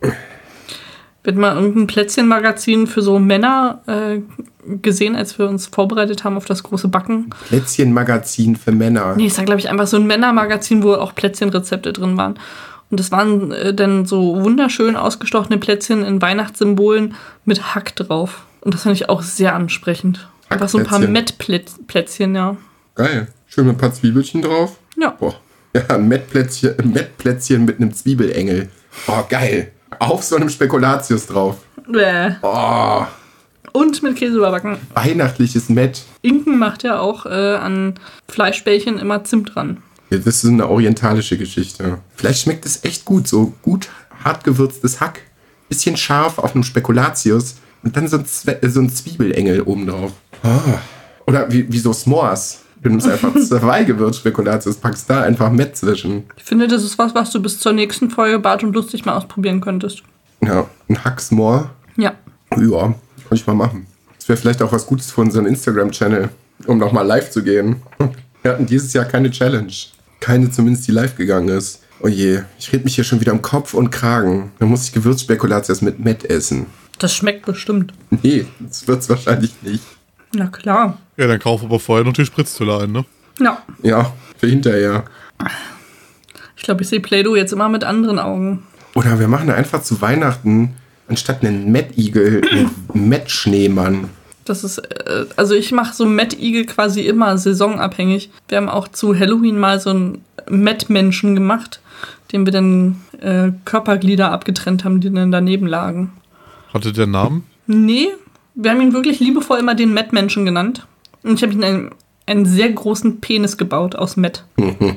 Wir hatten mal irgendein Plätzchenmagazin für so Männer äh, gesehen, als wir uns vorbereitet haben auf das große Backen. Plätzchenmagazin für Männer. Nee, es war, glaube ich, einfach so ein Männermagazin, wo auch Plätzchenrezepte drin waren. Und das waren äh, dann so wunderschön ausgestochene Plätzchen in Weihnachtssymbolen mit Hack drauf. Und das fand ich auch sehr ansprechend. Einfach so ein paar Mettplätzchen. Mettplätzchen, ja. Geil. Schön mit ein paar Zwiebelchen drauf. Ja. Boah. Ja, ein Mettplätzchen, ein Mettplätzchen mit einem Zwiebelengel. Oh, geil. Auf so einem Spekulatius drauf. Bäh. Oh, Und mit Käse überbacken. weihnachtliches Mett. Inken macht ja auch äh, an Fleischbällchen immer Zimt dran. Ja, das ist eine orientalische Geschichte. Vielleicht schmeckt es echt gut, so gut hart gewürztes Hack. Bisschen scharf auf einem Spekulatius und dann so ein, Zwe so ein Zwiebelengel obendrauf. Oh. Oder wie, wie so S'mores. Du nimmst einfach zwei Gewürzspekulatius, packst da einfach Mett zwischen. Ich finde, das ist was, was du bis zur nächsten Folge Bart und Lustig mal ausprobieren könntest. Ja, ein Hack-S'more. Ja. Ja, kann ich mal machen. Das wäre vielleicht auch was Gutes für unseren Instagram-Channel, um nochmal live zu gehen. Wir hatten dieses Jahr keine Challenge. Keine zumindest, die live gegangen ist. Oh je, ich rede mich hier schon wieder um Kopf und Kragen. Dann muss ich Gewürzspekulatius mit Mett essen. Das schmeckt bestimmt. Nee, das wird's wahrscheinlich nicht. Na klar. Ja, dann kauf aber vorher noch die Spritztülle ein, ne? Ja. Ja, für hinterher. Ich glaube, ich sehe Play-Doh jetzt immer mit anderen Augen. Oder wir machen einfach zu Weihnachten anstatt einen Mettigel einen Met-Schneemann. Das ist, äh, also ich mache so Met-Igel quasi immer saisonabhängig. Wir haben auch zu Halloween mal so einen Met-Menschen gemacht, dem wir dann äh, Körperglieder abgetrennt haben, die dann daneben lagen. Hatte der Namen? Nee, wir haben ihn wirklich liebevoll immer den Met-Menschen genannt. Und ich habe ihn einen, einen sehr großen Penis gebaut aus Met.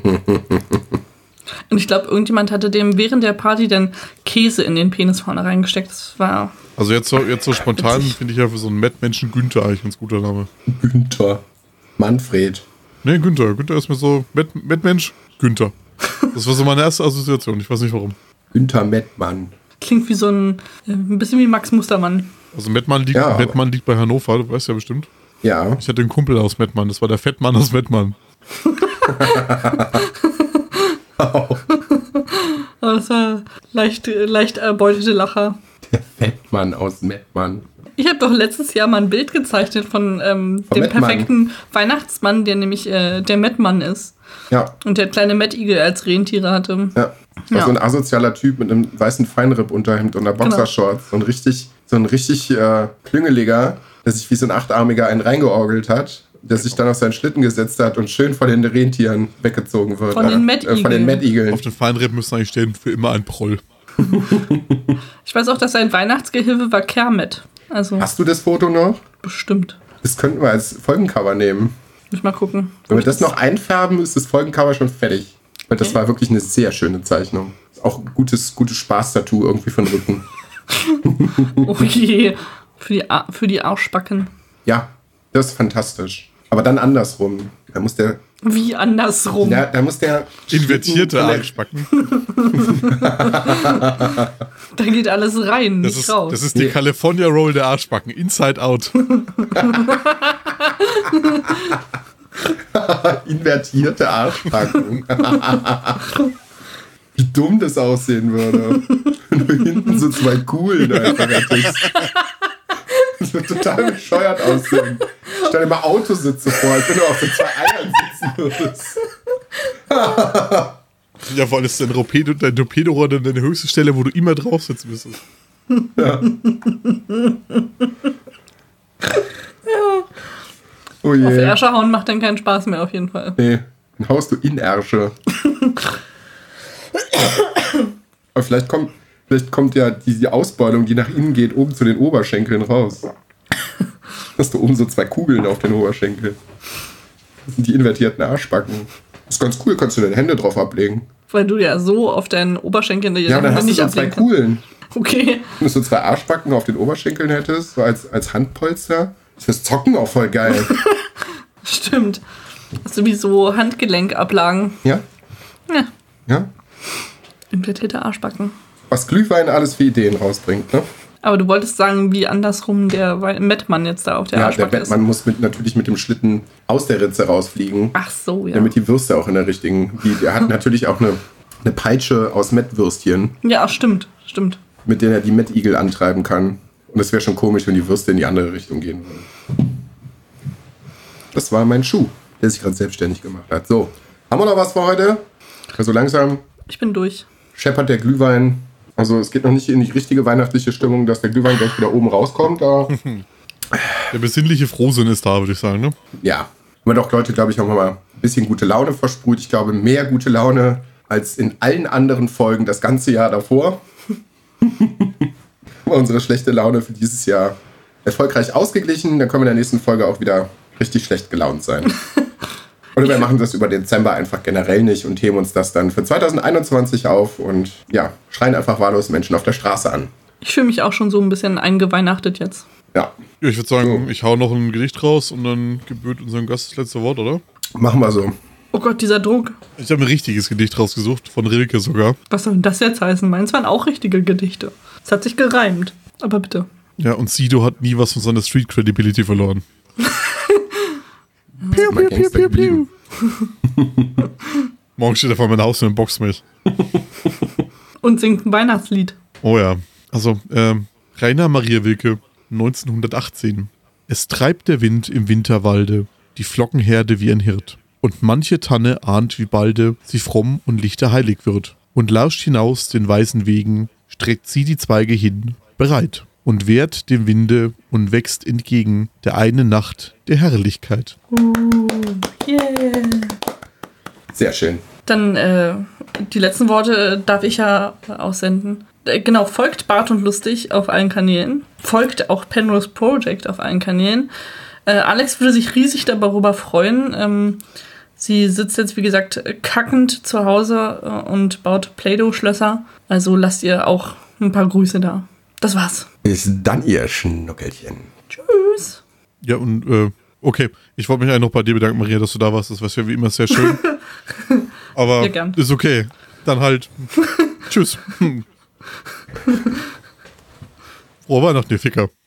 Und ich glaube, irgendjemand hatte dem während der Party dann Käse in den Penis vorne reingesteckt. Das war... Also jetzt so, jetzt so spontan finde ich ja für so einen Mettmenschen Günther eigentlich ein ganz guter Name. Günther. Manfred. Nee, Günther. Günther ist mir so Met, Mettmensch Günther. Das war so meine erste Assoziation. Ich weiß nicht warum. Günther Mettmann. Klingt wie so ein... Äh, ein bisschen wie Max Mustermann. Also Mettmann liegt, Ja, Mettmann liegt bei Hannover, du weißt ja bestimmt. Ja. Ich hatte einen Kumpel aus Mettmann, das war der Fettmann aus Mettmann. Oh, das war leicht, leicht erbeutete Lacher. Der Fettmann aus Mettmann. Ich habe doch letztes Jahr mal ein Bild gezeichnet von, ähm, Von dem Mettmann. perfekten Weihnachtsmann, der nämlich äh, der Mettmann ist. Ja. Und der kleine Mettigel als Rentiere hatte. Ja. Das war Ja. so ein asozialer Typ mit einem weißen Feinripp-Unterhemd und einer Boxershorts. So ein richtig, so ein richtig äh, Klüngeliger, der sich wie so ein Achtarmiger einen reingeorgelt hat, der sich dann auf seinen Schlitten gesetzt hat und schön von den Rentieren weggezogen wird. Von den Äh, Mettigeln. Von den Mettigeln. Auf den Feinripp müssen eigentlich stehen, für immer ein Proll. Ich weiß auch, dass sein Weihnachtsgehilfe war Kermit. Also Hast du das Foto noch? bestimmt. Das könnten wir als Folgencover nehmen. Muss ich mal gucken. Wenn wir das noch einfärben, ist das Folgencover schon fertig. Weil das war wirklich eine sehr schöne Zeichnung. Auch ein gutes, gutes Spaß-Tattoo irgendwie von Rücken. Oh je. Für die, Ar- für die Arschbacken. Ja, das ist fantastisch. Aber dann andersrum. Da muss der, Wie andersrum. da, da muss der Invertierte Schlitten- Arschbacken. Da geht alles rein, Das nicht ist, raus. das ist die California Roll der Arschbacken. Inside out. Invertierte Arschbacken. Wie dumm das aussehen würde. Wenn du hinten so zwei Kugeln einfach hättest. Das würde total bescheuert aussehen. Stell dir mal Autositze vor, als wenn du auf so zwei Eiern sitzen würdest. Ja, vor allem ist dein Torpedo, dein Torpedorohr dann deine höchste Stelle, wo du immer drauf sitzen müsstest. Ja. Oh je. Auf Ärsche hauen macht dann keinen Spaß mehr auf jeden Fall. Nee, dann haust du in Ärsche. Aber vielleicht kommt, vielleicht kommt ja die, die Ausbeulung, die nach innen geht, oben zu den Oberschenkeln raus. Hast du oben so zwei Kugeln auf den Oberschenkeln. Das sind die invertierten Arschbacken. Das ist ganz cool, kannst du deine Hände drauf ablegen. Weil du ja so auf deinen Oberschenkeln die Ja, dann hast du nicht so zwei ablegen kannst. Kugeln. Okay. Wenn du so zwei Arschbacken auf den Oberschenkeln hättest, so als, als Handpolster, ist fürs Zocken auch voll geil. Stimmt. Hast du wie so Handgelenkablagen. Ja? Ja. Ja? Invertierte Arschbacken. Was Glühwein alles für Ideen rausbringt, ne? Aber du wolltest sagen, wie andersrum der Wei- Mettmann jetzt da auf der Ja, der Arschbacke ist. Bettmann muss mit, natürlich mit dem Schlitten aus der Ritze rausfliegen. Ach so, ja. Damit die Würste auch in der richtigen. Die, der hat natürlich auch eine, eine Peitsche aus Mettwürstchen, Ja, ach, stimmt. Stimmt. mit der er die Mettigel antreiben kann. Und es wäre schon komisch, wenn die Würste in die andere Richtung gehen würden. Das war mein Schuh, der sich gerade selbstständig gemacht hat. So, haben wir noch was für heute? Also langsam Ich bin durch. scheppert der Glühwein. Also es geht noch nicht in die richtige weihnachtliche Stimmung, dass der Glühwein gleich wieder oben rauskommt. Da, Der besinnliche Frohsinn ist da, würde ich sagen, ne? ja, aber doch Leute, glaube ich, haben wir mal ein bisschen gute Laune versprüht. Ich glaube, mehr gute Laune als in allen anderen Folgen das ganze Jahr davor. War unsere schlechte Laune für dieses Jahr erfolgreich ausgeglichen. Dann können wir in der nächsten Folge auch wieder richtig schlecht gelaunt sein. Oder wir machen das über den Dezember einfach generell nicht und heben uns das dann für zwanzig einundzwanzig auf und ja, schreien einfach wahllos Menschen auf der Straße an. Ich fühle mich auch schon so ein bisschen eingeweihnachtet jetzt. Ja, Ja, ich würde sagen, So. ich hau noch ein Gedicht raus und dann gebührt unserem Gast das letzte Wort, oder? machen wir so. Oh Gott, dieser Druck. Ich habe ein richtiges Gedicht rausgesucht, von Rilke sogar. Was soll denn das jetzt heißen? Meins waren auch richtige Gedichte. Es hat sich gereimt. Aber bitte. Ja, und Sido hat nie was von seiner Street Credibility verloren. Piu, piu, piu, piu, piu. Morgen steht er vor meinem Haus und boxt mich. Und singt ein Weihnachtslied. Oh ja. Also, ähm, Rainer Maria Wilke, neunzehnhundertachtzehn. Es treibt der Wind im Winterwalde, die Flockenherde wie ein Hirt. Und manche Tanne ahnt, wie balde sie fromm und lichter heilig wird. Und lauscht hinaus den weißen Wegen, streckt sie die Zweige hin, bereit. Und wehrt dem Winde und wächst entgegen der einen Nacht der Herrlichkeit. Uh, yeah. Sehr schön. Dann äh, die letzten Worte darf ich ja aussenden. Äh, genau, folgt Bart und Lustig auf allen Kanälen. Folgt auch Penrose Project auf allen Kanälen. Äh, Alex würde sich riesig darüber freuen. Ähm, sie sitzt jetzt, wie gesagt, kackend zu Hause äh, und baut Play-Doh-Schlösser. Also lasst ihr auch ein paar Grüße da. Das war's. Bis dann, ihr Schnuckelchen. Tschüss. Ja, und, äh, okay. Ich wollte mich eigentlich noch bei dir bedanken, Maria, dass du da warst. Das war ja wie immer sehr schön. Aber Ja, gern. ist okay. Dann halt. Tschüss. Frohe Weihnachten, ihr Ficker.